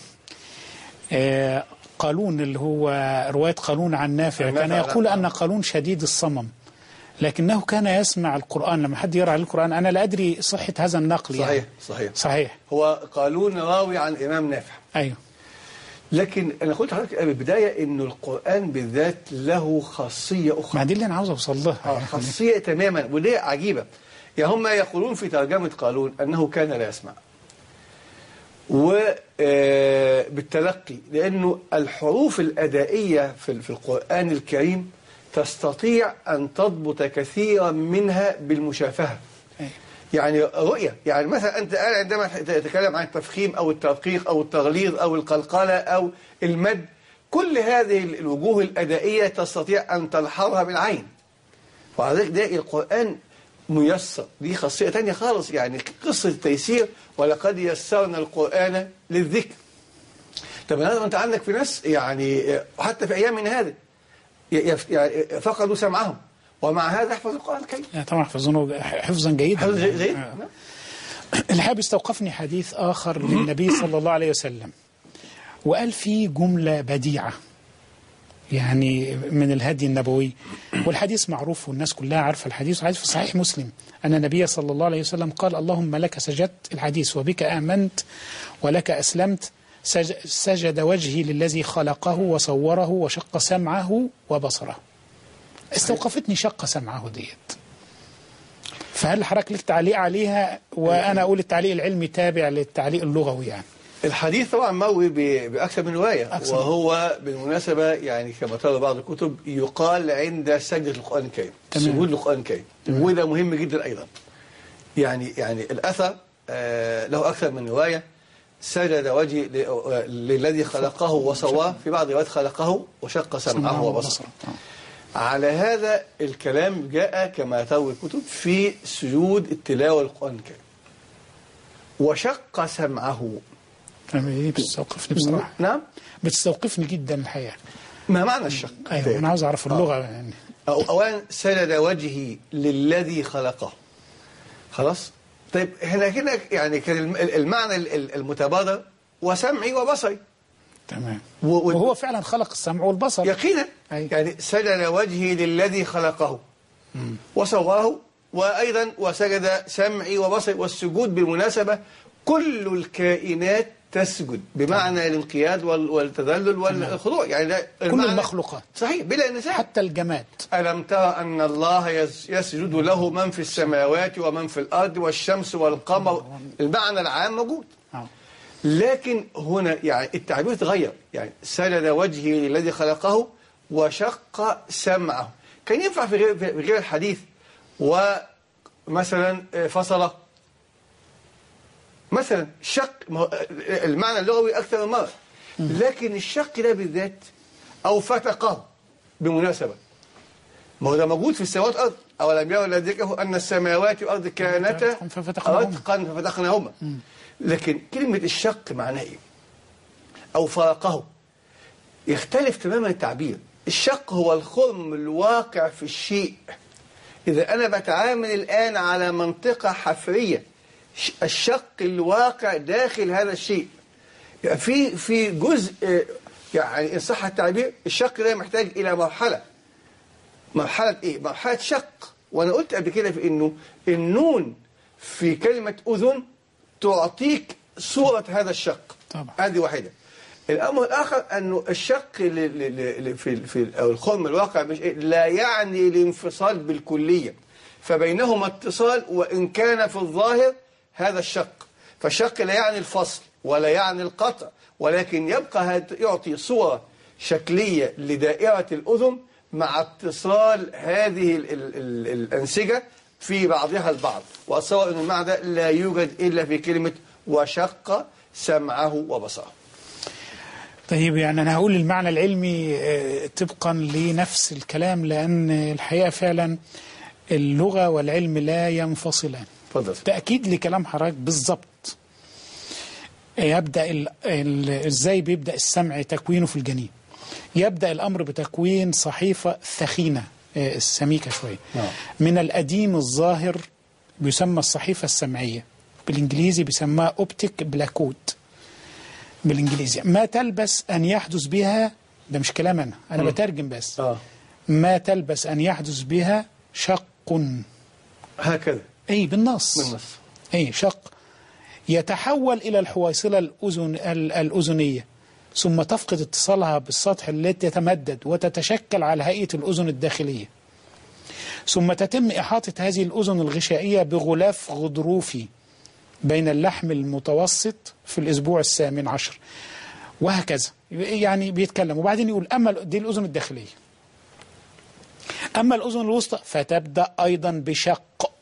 إيه قالون اللي هو رواية قالون عن نافع كان يقول أن قالون شديد الصمم، لكنه كان يسمع القرآن. لما حد يرى على القرآن أنا لا أدري صحة هذا النقل. صحيح يعني. صحيح صحيح. هو قالون راوي عن الإمام نافع. أيوه. لكن أنا قلت لحضرتك قبل البداية إنه القرآن بالذات له خاصية أخرى. ما دي اللي أنا عاوز أوصل لها. آه يعني. خاصية تماما ودي عجيبة. يعني هم يقولون في ترجمة قالون أنه كان لا يسمع وبالتلقي، لأنه الحروف الأدائية في القرآن الكريم تستطيع أن تضبط كثيرا منها بالمشافهة. يعني رؤية، يعني مثلا أنت الآن عندما تتكلم عن التفخيم أو الترقيق أو التغليظ أو القلقلة أو المد، كل هذه الوجوه الأدائية تستطيع أن تلحظها بالعين. وعلى ذلك ده القرآن ميسر، دي خاصية تانية خالص. يعني قصة التيسير ولقد يسرنا القرآن للذكر. طب هذا أنت عندك في ناس يعني حتى في أيام من هذا يعني فقدوا سمعهم ومع هذا يحفظ القرآن الكريم. طبعا يحفظونه حفظا جيدا. حفظ جيد. الحاب استوقفني حديث آخر للنبي صلى الله عليه وسلم وقال فيه جملة بديعة يعني من الهدي النبوي، والحديث معروف والناس كلها عارفة الحديث، وحديث في صحيح مسلم أن النبي صلى الله عليه وسلم قال اللهم لك سجدت، الحديث وبك آمنت ولك أسلمت، سجد وجهي للذي خلقه وصوره وشق سمعه وبصره. استوقفتني شق سمعه ديت، فهل حضرتك لك تعليق عليها؟ وأنا أقول التعليق العلمي تابع للتعليق اللغوي. يعني الحديث طبعا مروي بأكثر من رواية، وهو بالمناسبة يعني كما ترى بعض الكتب يقال عند سجدة القرآن الكريم، سجود القرآن الكريم، وده مهم جدا أيضا. يعني يعني الأثر آه له أكثر من رواية، سجد وجهي للذي خلقه وصواه، في بعض الروايات خلقه وشق سمعه وبصره. على هذا الكلام جاء كما تروي الكتب في سجود التلاوة القرآن الكريم وشق سمعه. بتستوقفني بصراحة. نعم بتستوقفني جدا الحقيقة. ما معنى الشق؟ أيوة أنا عاوز أعرف اللغة. يعني أولا سجد وجهي للذي خلقه. خلاص. طيب هنا هنا يعني كان المعنى المتبادر وسمعي وبصري. تمام. وهو فعلا خلق السمع والبصر يقينا. أيوة. يعني سجد وجهي للذي خلقه مم. وصواه، وأيضا وسجد سمعي وبصري. والسجود بالمناسبة كل الكائنات تسجد بمعنى الانقياد والتذلل والخضوع، يعني ده كل المخلوقات صحيح بلا نزاع، حتى الجماد. ألم ترى أن الله يسجد له من في السماوات ومن في الأرض والشمس والقمر، المعنى العام موجود. لكن هنا يعني التعبير تغير، يعني سجد وجهي للذي خلقه وشق سمعه. كان ينفع في غير, في غير الحديث ومثلا فصله مثلا شق، المعنى اللغوي أكثر من مرة، لكن الشق ده بالذات أو فتقه بالمناسبة ما هو ده موجود في السماوات والأرض. أولم يروا الذين كفروا أن السماوات والأرض كانتا رتقا ففتقناهما. لكن كلمة الشق معناها إيه؟ أو فرقه يختلف تماما التعبير. الشق هو الخرم الواقع في الشيء. إذا أنا بتعامل الآن على منطقة حفرية، الشق الواقع داخل هذا الشيء، يعني في في جزء، يعني إن صح التعبير، الشق ده محتاج إلى مرحلة. مرحلة إيه؟ مرحلة شق. وأنا قلت قبل كده في إنه النون في كلمة أذن تعطيك صورة هذا الشق. طبعا. هذه واحدة. الأمر الآخر أنه الشق في في أو الخرم الواقع مش لا يعني الانفصال بالكلية، فبينهما اتصال وإن كان في الظاهر هذا الشق. فالشق لا يعني الفصل ولا يعني القطع، ولكن يبقى يعطي صورة شكلية لدائرة الأذن مع اتصال هذه ال ال ال الأنسجة في بعضها البعض. وأتصور أن المعنى لا يوجد إلا في كلمة وشق سمعه وبصره. طيب يعني أنا هقول المعنى العلمي طبقا لنفس الكلام، لأن الحقيقة فعلا اللغة والعلم لا ينفصلان. فضل. تأكيد لكلام حضرتك بالضبط. يبدأ إزاي بيبدأ السمع تكوينه في الجنين؟ يبدأ الأمر بتكوين صحيفة ثخينة السميكة شوية من الأديم الظاهر، بيسمى الصحيفة السمعية، بالإنجليزي بيسمى أوبتيك بلاكود بالإنجليزي. ما تلبس أن يحدث بها، ده مش كلام أنا أنا م. بترجم بس. آه. ما تلبس أن يحدث بها شق، هكذا أي بالنص بالنص أي شق، يتحول إلى الحويصلة الأذن الأذنية، ثم تفقد اتصالها بالسطح التي تتمدد وتتشكل على هيئة الأذن الداخلية، ثم تتم إحاطة هذه الأذن الغشائية بغلاف غضروفي بين اللحم المتوسط في الأسبوع الثامن عشر، وهكذا. يعني بيتكلم وبعدين يقول أما دي الأذن الداخلية، أما الأذن الوسطى فتبدأ أيضا بشق.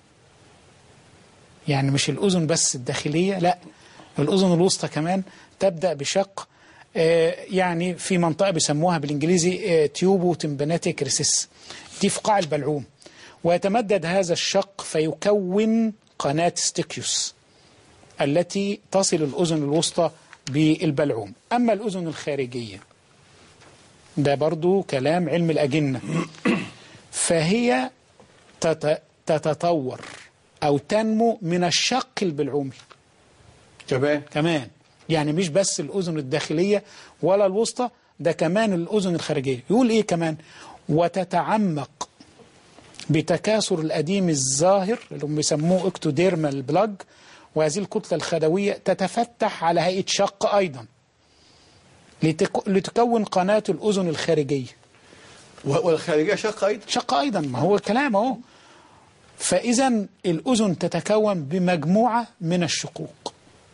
يعني مش الأذن بس الداخلية، لا، الأذن الوسطى كمان تبدأ بشق، يعني في منطقة بيسموها بالإنجليزي تيوبو تمباناتيك ريسيس، دي في قاع البلعوم، ويتمدد هذا الشق فيكون قناة ستيكيوس التي تصل الأذن الوسطى بالبلعوم. أما الأذن الخارجية ده برضو كلام علم الأجنة، فهي تتطور أو تنمو من الشق البلعومي كمان كمان يعني مش بس الأذن الداخلية ولا الوسطى، ده كمان الأذن الخارجية. يقول إيه كمان؟ وتتعمق بتكاثر الأديم الظاهر اللي هم بيسموه اكتوديرمال بلاج، وهذه الكتلة الخدوية تتفتح على هيئة شق أيضا لتكون قناة الأذن الخارجية. والخارجية شق أيضا شق أيضا، ما هو كلام أهو. فإذا الأذن تتكون بمجموعة من الشقوق.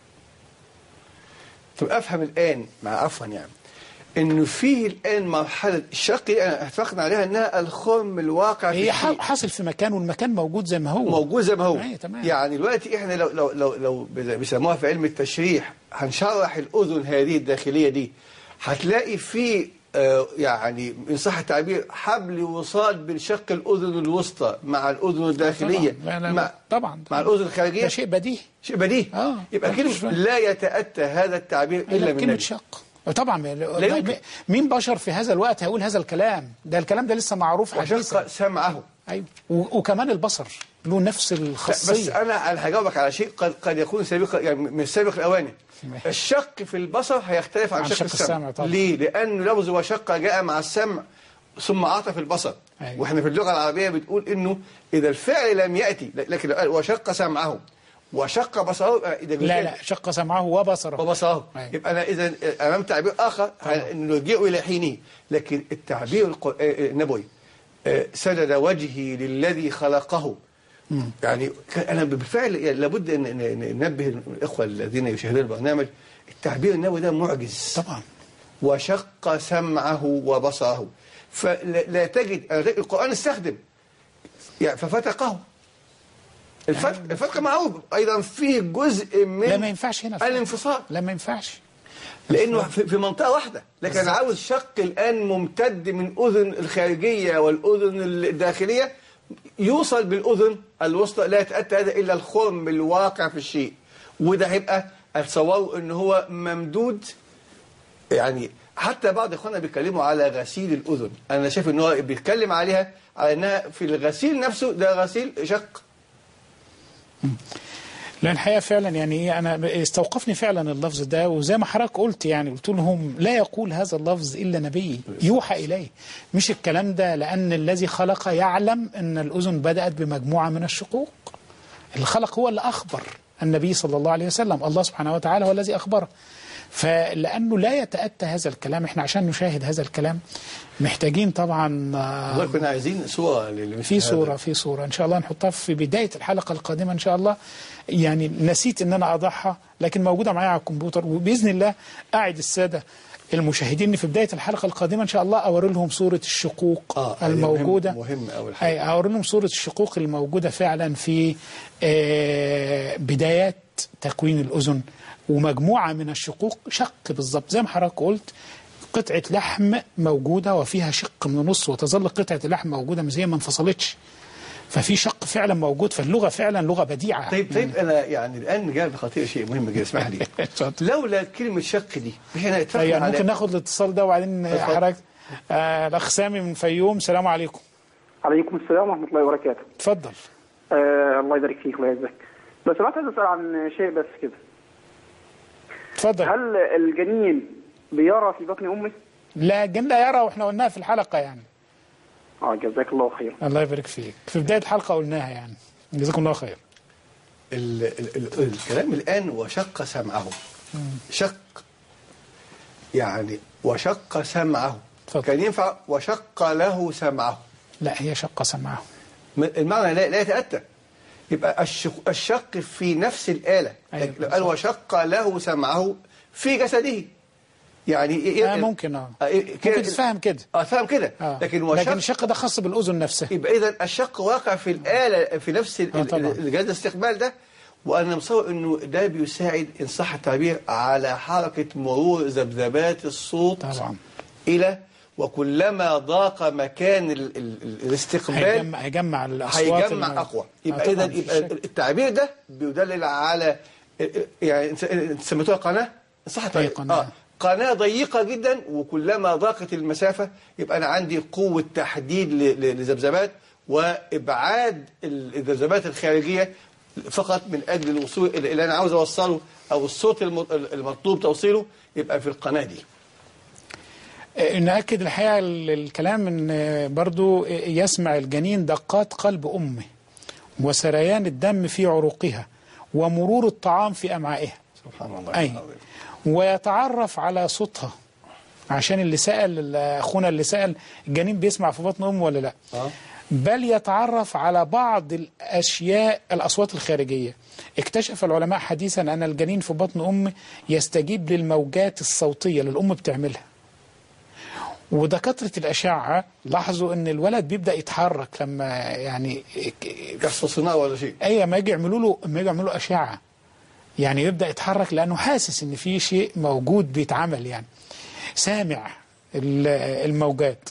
طب أفهم الآن مع عفوا يعني إنه فيه الآن مرحلة الشق أنا اتفقنا عليها إنها الخرم الواقع، هي حاصل في مكان والمكان موجود زي ما هو موجود زي ما هو. أيه تمام. يعني دلوقتي إحنا لو لو لو لو بيسموها في علم التشريح هنشرح الأذن هذه الداخلية دي، هتلاقي فيه آه يعني إن صح التعبير حبل وصال بين شق الأذن الوسطى مع الأذن الداخلية طبعا. لا لا مع, طبعا. مع الأذن الخارجية. ده شيء بديهي شيء بديهي آه. يبقى كلمة لا يتأتى هذا التعبير إلا من كلمة شق. طبعا مين بشر في هذا الوقت هيقول هذا الكلام؟ ده الكلام ده لسه معروف حديثا. وشق سمعه. ايوه وكمان البصر له نفس الخاصيه. بس انا انا هجاوبك على شيء قد قد يكون سابق يعني من سابق الاواني. الشق في البصر هيختلف عن, عن شق السمع. السمع ليه؟ لان لفظ وشق جاء مع السمع ثم عطف البصر. أيوة. واحنا في اللغه العربيه بتقول انه اذا الفعل لم ياتي، لكن لو قال وشق سمعه وشق بصره إذا لا لا شق سمعه وبصره وبصره أيوة. يبقى أنا إذا أمام تعبير آخر نلجئ إلى حينه. لكن التعبير النبوي سدد وجهي للذي خلقه م. يعني أنا بالفعل لابد أن ننبه الإخوة الذين يشاهدون البرنامج، التعبير النبوي ده معجز طبعا. وشق سمعه وبصره، فلا تجد القرآن استخدم يعني ففتقه. الفتق الفتق معروف ايضا فيه جزء من لا ما ينفعش هنا الانفصال. لا ما ينفعش لانه في منطقه واحده، لكن انا عاوز شق الان ممتد من اذن الخارجيه والاذن الداخليه يوصل بالاذن الوسطى، لا يتاتى هذا الا الخرم الواقع في الشيء، وده هيبقى اتصور ان هو ممدود. يعني حتى بعض اخواننا بيتكلموا على غسيل الاذن، انا شايف ان هو بيتكلم عليها على انها في الغسيل نفسه ده غسيل شق. لا الحقيقة فعلا يعني ايه، انا استوقفني فعلا اللفظ ده، وزي ما حضرتك قلت يعني قلت لهم لا يقول هذا اللفظ الا نبي يوحى اليه، مش الكلام ده، لان الذي خلق يعلم ان الاذن بدات بمجموعه من الشقوق. اللي خلق هو اللي اخبر النبي صلى الله عليه وسلم، الله سبحانه وتعالى هو الذي اخبره. فلانه لا يتاتى هذا الكلام، احنا عشان نشاهد هذا الكلام محتاجين طبعا والله كنا عايزين صوره في صوره في صوره ان شاء الله نحطها في بدايه الحلقه القادمه ان شاء الله. يعني نسيت ان انا اضعها لكن موجوده معايا على الكمبيوتر، وباذن الله اعد الساده المشاهدين في بدايه الحلقه القادمه ان شاء الله اوري لهم صوره الشقوق آه الموجوده. مهم اول حاجه اوري لهم صوره الشقوق الموجوده فعلا في آه بدايات تكوين الاذن، ومجموعه من الشقوق شق بالظبط زي ما حضرتك قلت، قطعه لحم موجوده وفيها شق من النص، وتظل قطعه اللحم موجوده مش هي ما انفصلتش، ففي شق فعلا موجود، فاللغه فعلا لغه بديعه. طيب طيب انا يعني الان جاء بخطير شيء مهم جدا، اسمح لي لولا كلمه شق دي احنا اتفقنا يعني على ممكن ناخد الاتصال ده وبعدين حضرتك. آه الاخ سامي من فيوم، السلام عليكم. عليكم السلام ورحمه الله وبركاته. اتفضل. آه الله يبارك فيك الله يجزاك. بس انا عايز اسال عن شيء بس كده. اتفضل. هل الجنين بيرى في بطن امه؟ لا الجنين لا يرى، واحنا قلناها في الحلقه يعني. اه جزاك الله خير. الله يبارك فيك، في بدايه الحلقه قلناها يعني. جزاكم الله خير. ال ال ال الكلام الان وشق سمعه. شق يعني وشق سمعه. فضل. كان ينفع وشق له سمعه. لا هي شق سمعه. المعنى لا, لا يتأتى. يبقى الشق, الشق في نفس الآلة. أيوة لو قال وشق له سمعه في جسده. يعني آه ممكن اه ممكن تفهم كده. اه تفهم كده. آه. لكن وشق لكن الشق ده خاص بالأذن نفسها. يبقى إذا الشق واقع في الآلة في نفس آه الجهاز الاستقبال ده، وأنا مصور إنه ده بيساعد إن صح التعبير على حركة مرور ذبذبات الصوت طبعا إلى، وكلما ضاق مكان ال ال الاستقبال هيجمع هيجمع الأصوات هيجمع أقوى. يبقى إذا يبقى التعبير ده بيدلل على يعني أنت سميتوها قناة صح التعبير؟ قناة. آه. قناة ضيقة جدا، وكلما ضاقت المسافة يبقى أنا عندي قوة تحديد للذبذبات وإبعاد الذبذبات الخارجية فقط من أجل الوصول اللي أنا عاوز أوصله أو الصوت المطلوب توصيله يبقى في القناة دي. نأكد الحقيقة الكلام أن برضو يسمع الجنين دقات قلب أمه وسريان الدم في عروقها ومرور الطعام في أمعائها. سبحان الله. أي ويتعرف على صوتها، عشان اللي سأل أخونا اللي سأل الجنين بيسمع في بطن أمه ولا لا أه؟ بل يتعرف على بعض الأشياء الأصوات الخارجية. اكتشف العلماء حديثا أن الجنين في بطن أمه يستجيب للموجات الصوتية اللي الأم بتعملها، ودكاترة الأشعة لاحظوا أن الولد بيبدأ يتحرك لما يعني يحصل صناعة ولا شيء. أي ما يجي يعملوا له ما يجي يعملوا له أشعة يعني يبدأ يتحرك لأنه حاسس أن في شيء موجود بيتعمل، يعني سامع الموجات.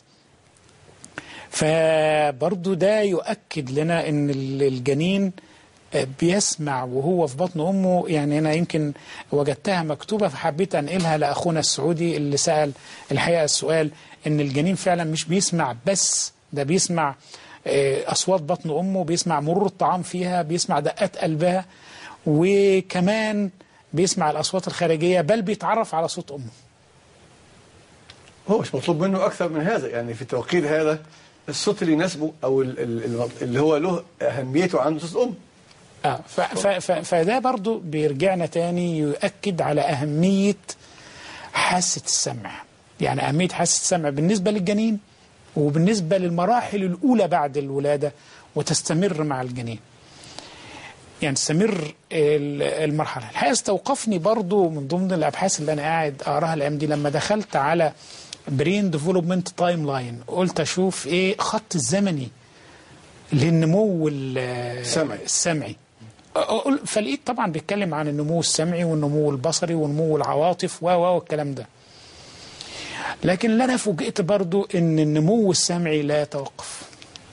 فبرضو ده يؤكد لنا أن الجنين بيسمع وهو في بطن أمه. يعني أنا يمكن وجدتها مكتوبة فحبيت أنقلها لأخونا السعودي اللي سأل الحقيقة السؤال، أن الجنين فعلا مش بيسمع بس، ده بيسمع أصوات بطن أمه، بيسمع مرور الطعام فيها، بيسمع دقات قلبها، وكمان بيسمع الأصوات الخارجية، بل بيتعرف على صوت أمه. هو مش مطلوب منه أكثر من هذا، يعني في توقيت هذا الصوت اللي يناسبه أو اللي هو له أهميته عنده صوت أم. آه ف ف ف فده برضو بيرجعنا تاني يؤكد على أهمية حاسة السمع، يعني أهمية حاسة السمع بالنسبة للجنين وبالنسبة للمراحل الأولى بعد الولادة، وتستمر مع الجنين، يعني تستمر المرحلة. الحقيقة استوقفني برضو من ضمن الأبحاث اللي أنا قاعد أقراها الأيام دي لما دخلت على برين ديفلوبمنت تايم لاين، قلت أشوف إيه خط الزمني للنمو السمعي. السمعي فلقيت طبعا بيتكلم عن النمو السمعي والنمو البصري ونمو العواطف و و والكلام ده. لكن اللي انا فوجئت برضو ان النمو السمعي لا يتوقف،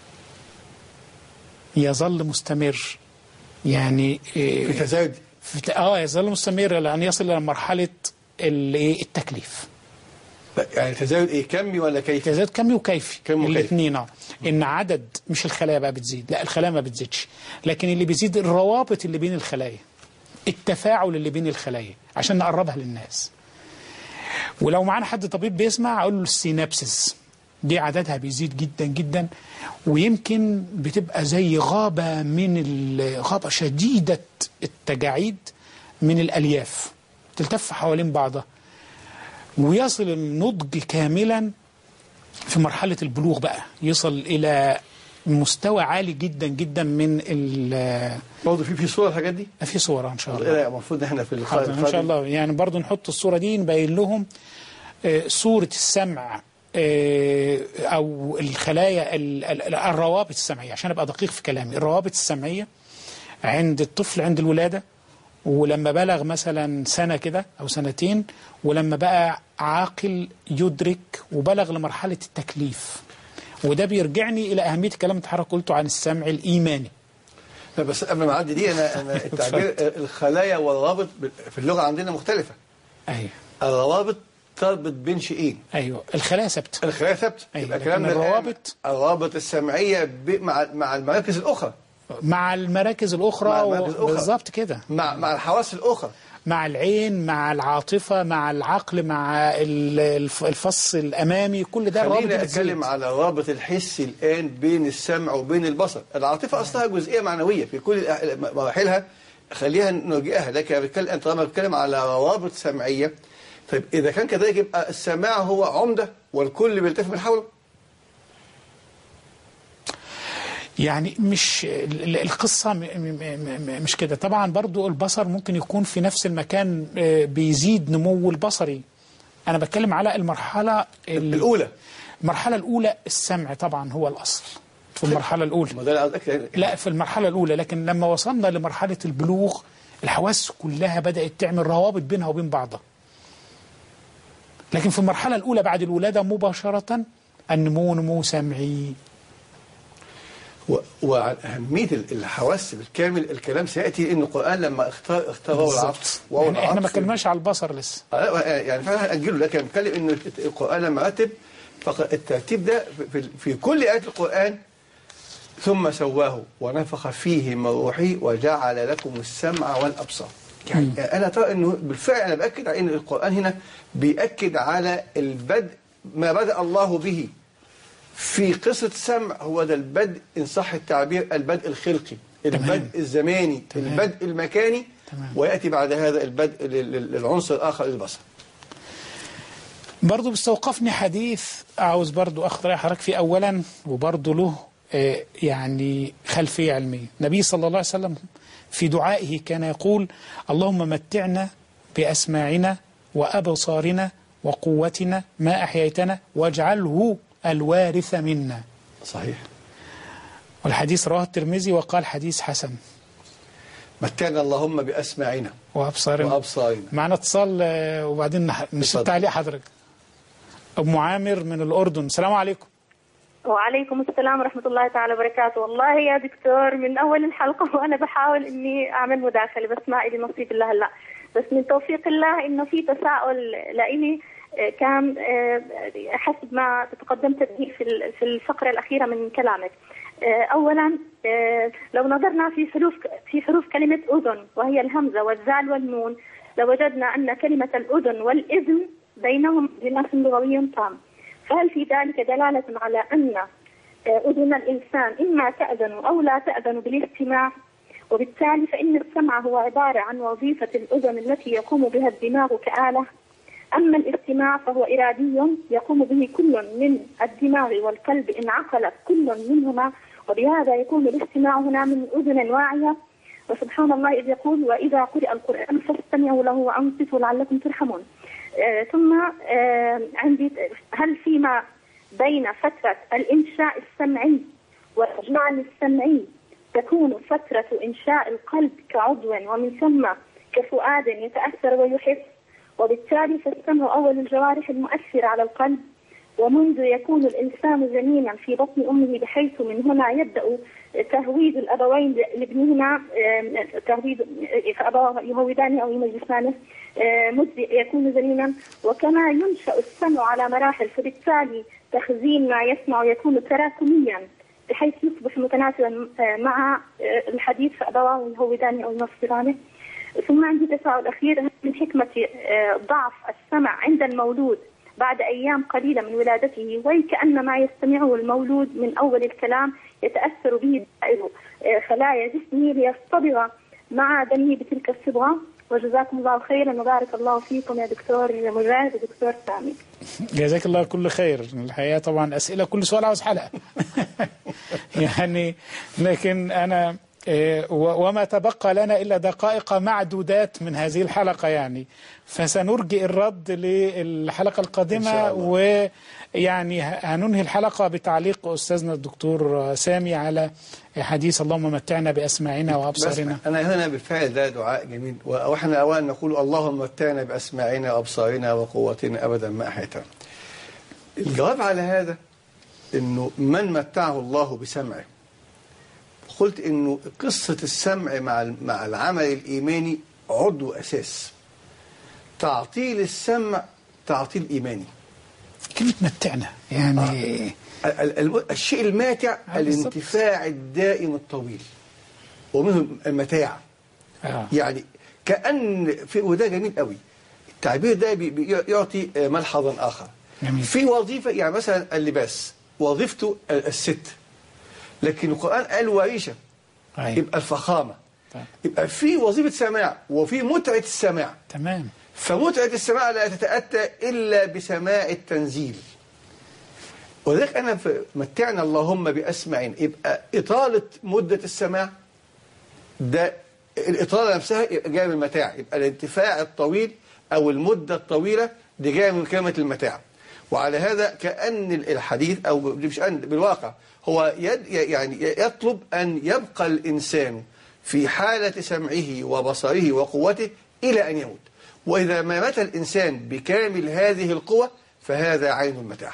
يظل مستمر. يعني في تزايد في اه يظل مستمر لان يصل الى مرحله التكليف. يعني تزايد ايه، كمي ولا كيفي؟ تزايد كمي وكيفي، كمي الاثنين. اه ان عدد، مش الخلايا بقى بتزيد، لا الخلايا ما بتزيدش، لكن اللي بيزيد الروابط اللي بين الخلايا، التفاعل اللي بين الخلايا عشان نقربها للناس. ولو معانا حد طبيب بيسمع اقول له السينابسس دي عددها بيزيد جدا جدا، ويمكن بتبقى زي غابة من غابة شديدة التجاعيد من الألياف تلتف حوالين بعضها، ويصل النضج كاملا في مرحلة البلوغ بقى، يصل إلى مستوى عالي جدا جدا من ال برضه في في صور الحاجات دي؟ في صورة إن شاء الله. المفروض احنا في اللقاء إن شاء الله يعني برضه نحط الصورة دي، نبين لهم صورة السمع أو الخلايا الروابط السمعية، عشان أبقى دقيق في كلامي. الروابط السمعية عند الطفل عند الولادة، ولما بلغ مثلا سنة كده أو سنتين، ولما بقى عاقل يدرك وبلغ لمرحلة التكليف. وده بيرجعني إلى أهمية الكلام اللي حضرتك قلته عن السمع الإيماني. لا بس قبل ما أعدي دي، أنا أنا التعبير الخلايا والروابط في اللغة عندنا مختلفة. أيوه. الروابط تربط بين شيئين. ايوه الخلايا ثابته. الخلايا ثابته. أيوة. يبقى كلامنا الروابط الروابط السمعيه مع مع المراكز الاخرى. مع المراكز الاخرى و... بالظبط كده. مع مع الحواس الاخرى. مع العين، مع العاطفه، مع العقل، مع الفص الامامي، كل ده الروابط. خلينا اتكلم على الرابط الحسي الان بين السمع وبين البصر. العاطفه اصلها جزئيه معنويه في كل مراحلها، خليها نرجئها. لكن بتكلم انت لما بتتكلم على روابط سمعيه، طيب إذا كان كذلك يبقى السماع هو عمدة والكل بيلتف من حوله. يعني مش القصة مش كده. طبعا برضو البصر ممكن يكون في نفس المكان بيزيد نمو البصري. أنا بتكلم على المرحلة الأولى. المرحلة الأولى السمع طبعا هو الأصل في المرحلة الأولى. لا في المرحلة الأولى، لكن لما وصلنا لمرحلة البلوغ الحواس كلها بدأت تعمل روابط بينها وبين بعضها. لكن في المرحلة الأولى بعد الولادة مباشرة النمو نمو سمعي. وعن أهمية الحواس بالكامل الكلام سيأتي إن القرآن لما اختار اختاروا العطف. يعني إحنا ما اتكلمناش على البصر لسه. يعني فعلا هنأجله، لكن بنتكلم إن القرآن لما رتب فالترتيب ده في, في كل آية القرآن. ثم سواه ونفخ فيه من روحه وجعل لكم السمع والأبصار. يعني أنا ترى إنه بالفعل أنا بأكد على إن القرآن هنا بيأكد على البدء، ما بدأ الله به في قصة السمع هو ده البدء إن صح التعبير، البدء الخلقي، البدء الزماني، تمام. البدء المكاني، تمام. ويأتي بعد هذا البدء للعنصر الآخر البصر. برضو بيستوقفني حديث عاوز برضو أخذ رأي حضرتك فيه أولا، وبرضو له يعني خلفية علمية. النبي صلى الله عليه وسلم في دعائه كان يقول: اللهم متعنا بأسماعنا وأبصارنا وقوتنا ما أحييتنا واجعله الوارث منا. صحيح. والحديث رواه الترمذي وقال حديث حسن. متعنا اللهم بأسماعنا وأبصارنا. وأبصارنا. معنا اتصال وبعدين نشوف تعليق حضرتك. أم عامر من الأردن، السلام عليكم. وعليكم السلام ورحمة الله تعالى وبركاته. والله يا دكتور من أول الحلقة وأنا بحاول إني أعمل مداخلة، بس ما إلي نصيب الله هلا. بس من توفيق الله إنه في تساؤل لإلي كان حسب ما تقدمت به في في الفقرة الأخيرة من كلامك. أولا لو نظرنا في حروف في حروف كلمة أذن وهي الهمزة والزال والنون، لوجدنا أن كلمة الأذن والإذن بينهم جناح لغوي تام. فهل في ذلك دلالة على أن أذن الإنسان إما تأذن أو لا تأذن بالاستماع؟ وبالتالي فإن السمع هو عبارة عن وظيفة الأذن التي يقوم بها الدماغ كآلة، أما الاستماع فهو إرادي يقوم به كل من الدماغ والقلب إن عقل كل منهما، وبهذا يكون الاستماع هنا من أذن واعية. وسبحان الله إذ يقول: وإذا قرئ القرآن فاستمعوا له وأنصتوا لعلكم ترحمون. آه ثم آه عندي هل فيما بين فترة الإنشاء السمعي والإجماع السمعي تكون فترة إنشاء القلب كعضو ومن ثم كفؤاد يتأثر ويحس، وبالتالي فالسمع أول الجوارح المؤثرة على القلب، ومنذ يكون الإنسان جنينا في بطن أمه بحيث من هنا يبدأ تهويد الأبوين لابنهما، تهويد فأبواه يهودانه أو يمجسانه مذ يكون جنينا، وكما ينشأ السمع على مراحل، فبالتالي تخزين ما يسمع يكون تراكميا بحيث يصبح متناسبا مع الحديث فأبواه يهودانه أو ينصرانه. ثم عندي تساؤل أخير، من حكمة ضعف السمع عند المولود بعد أيام قليلة من ولادته، وكأن ما يستمعه المولود من أول الكلام يتأثر به خلايا جسمه ليصطبغ مع دمه بتلك الصبغة؟ وجزاكم الله خيرا وبارك الله فيكم يا دكتور مجاهد ودكتور سامي. جزاك الله كل خير. الحقيقة طبعا أسئلة كل سؤال عاوز حلقة يعني، لكن أنا وما تبقى لنا إلا دقائق معدودات من هذه الحلقة يعني، فسنرجئ الرد للحلقة القادمة، ويعني هننهي الحلقة بتعليق أستاذنا الدكتور سامي على حديث اللهم متعنا بأسماعنا وأبصارنا. أنا هنا بالفعل ده دعاء جميل، وإحنا أولا نقول اللهم متعنا بأسماعنا وأبصارنا وقوتنا أبدا ما أحيتنا. الجواب على هذا إنه من متعه الله بسمعه، قلت إنه قصة السمع مع مع العمل الإيماني عضو أساس. تعطيل السمع تعطيل إيماني. كلمة متعنا يعني آه. الشيء الماتع الانتفاع الدائم الطويل، ومنه المتاع. آه. يعني كأن في، وده جميل قوي التعبير ده، بيعطي ملحظا آخر. جميل. في وظيفة يعني مثلا اللباس وظيفته الست، لكن القرآن قال وريشة، يبقى الفخامة. طيب. يبقى في وظيفة سماع وفي متعة السماع. تمام. فمتعة السماع لا تتأتى إلا بسماع التنزيل. ولذلك أنا متعنا اللهم بأسمعين، يبقى إطالة مدة السماع ده، الإطالة نفسها جاية من المتاع، يبقى الانتفاع الطويل أو المدة الطويلة دي جاية من كلمة المتاع. وعلى هذا كأن الحديث أو مش أن بالواقع هو يد يعني يطلب أن يبقى الإنسان في حالة سمعه وبصره وقوته إلى أن يموت، وإذا ما مات الإنسان بكامل هذه القوة فهذا عين المتاع.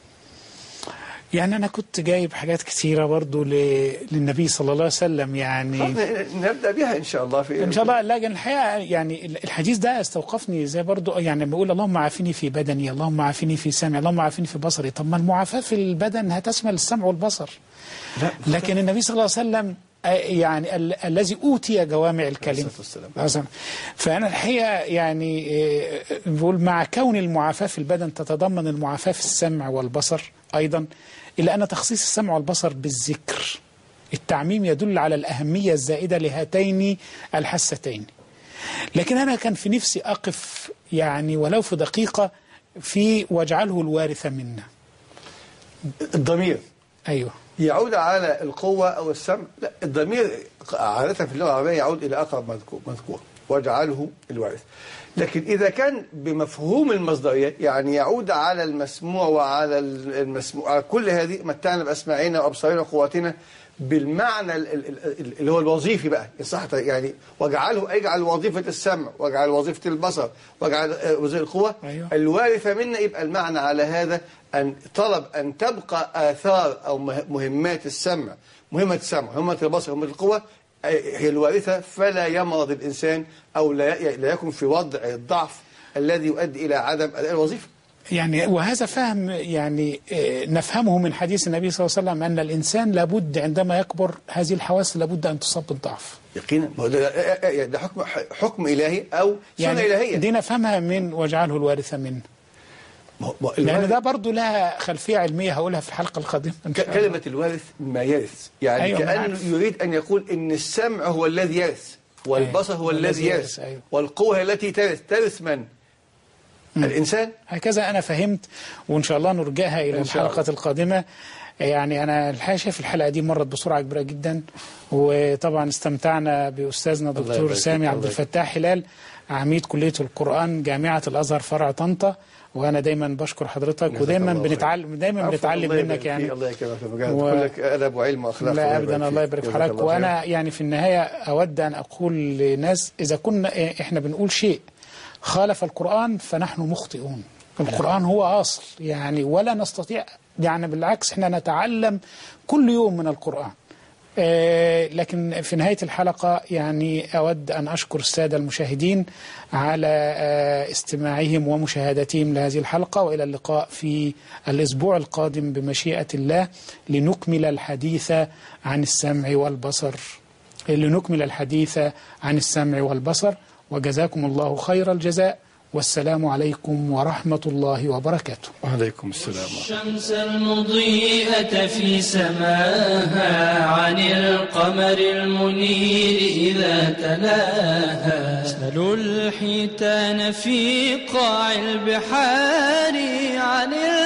يعني أنا كنت جايب حاجات كثيرة برضو للنبي صلى الله عليه وسلم يعني نبدأ بها إن شاء الله في إن شاء الله. لكن الحقيقة يعني الحديث ده استوقفني زي برضو يعني بقول اللهم عافني في بدني، اللهم عافني في سمعي، اللهم عافني في بصري. طب ما المعافاة في البدن هتشمل السمع والبصر. لا. لكن النبي صلى الله عليه وسلم يعني ال الذي أوتي جوامع الكلم. فأنا الحقيقة يعني بقول مع كون المعافاة في البدن تتضمن المعافاة في السمع والبصر أيضا، إلا أن تخصيص السمع والبصر بالذكر التعميم يدل على الأهمية الزائدة لهاتين الحستين. لكن أنا كان في نفسي أقف يعني ولو في دقيقة في واجعله الوارث منا. الضمير أيوه يعود على القوة أو السمع؟ لا، الضمير عادة في اللغة العربية يعود إلى أقرب مذكور، واجعله الوارث. لكن إذا كان بمفهوم المصدرية يعني يعود على المسموع وعلى المسموع، على كل هذه متعنا بأسماعنا وأبصارنا وقواتنا بالمعنى اللي هو الوظيفي بقى صح، يعني واجعله اجعل وظيفة السمع واجعل وظيفة البصر واجعل وظيفة القوة. أيوه. الوارث منا، يبقى المعنى على هذا أن طلب أن تبقى آثار أو مهمات السمع، مهمة السمع مهمة البصر مهمة القوة هي الوارثة، فلا يمرض الإنسان أو لا لا يكون في وضع الضعف الذي يؤدي إلى عدم أداء الوظيفة. يعني وهذا فهم يعني نفهمه من حديث النبي صلى الله عليه وسلم أن الإنسان لابد عندما يكبر هذه الحواس لابد أن تصاب بالضعف. يقينا ده حكم حكم إلهي أو سنة يعني إلهية. دي نفهمها من واجعله الوارث منه. يعني ده برضو لها خلفية علمية هقولها في الحلقة القادمة. كلمة الوارث ما يرث، يعني أيوة كأنه يريد أن يقول إن السمع هو الذي يرث والبصر هو الذي يرث. أيوة. والقوة هي التي ترث. ترث من؟ مم. الإنسان. هكذا أنا فهمت، وإن شاء الله نرجعها إلى الحلقة القادمة. يعني أنا الحقيقة شايف الحلقة دي مرت بسرعة كبيرة جدا، وطبعا استمتعنا بأستاذنا دكتور سامي عبد الفتاح هلال عميد كلية القرآن جامعة الأزهر فرع طنطا، وأنا دايما بشكر حضرتك ودايما بنتعلم دايما بنتعلم منك يعني. الله يكرمك في مجال و... لك أدب وعلم وأخلاق. لا أبدا، الله يبارك في حضرتك. وأنا يعني في النهاية أود أن أقول للناس إذا كنا إحنا بنقول شيء خالف القرآن فنحن مخطئون. القرآن هو أصل يعني، ولا نستطيع يعني، بالعكس احنا نتعلم كل يوم من القرآن. آه لكن في نهاية الحلقة يعني أود أن أشكر السادة المشاهدين على آه استماعهم ومشاهدتهم لهذه الحلقة، وإلى اللقاء في الأسبوع القادم بمشيئة الله لنكمل الحديث عن السمع والبصر لنكمل الحديث عن السمع والبصر وجزاكم الله خير الجزاء، والسلام عليكم ورحمة الله وبركاته. وعليكم السلام. الشمس المضيئة في سماها عن القمر المنير إذا تلاها، اسألوا الحيتان في قاع البحار عن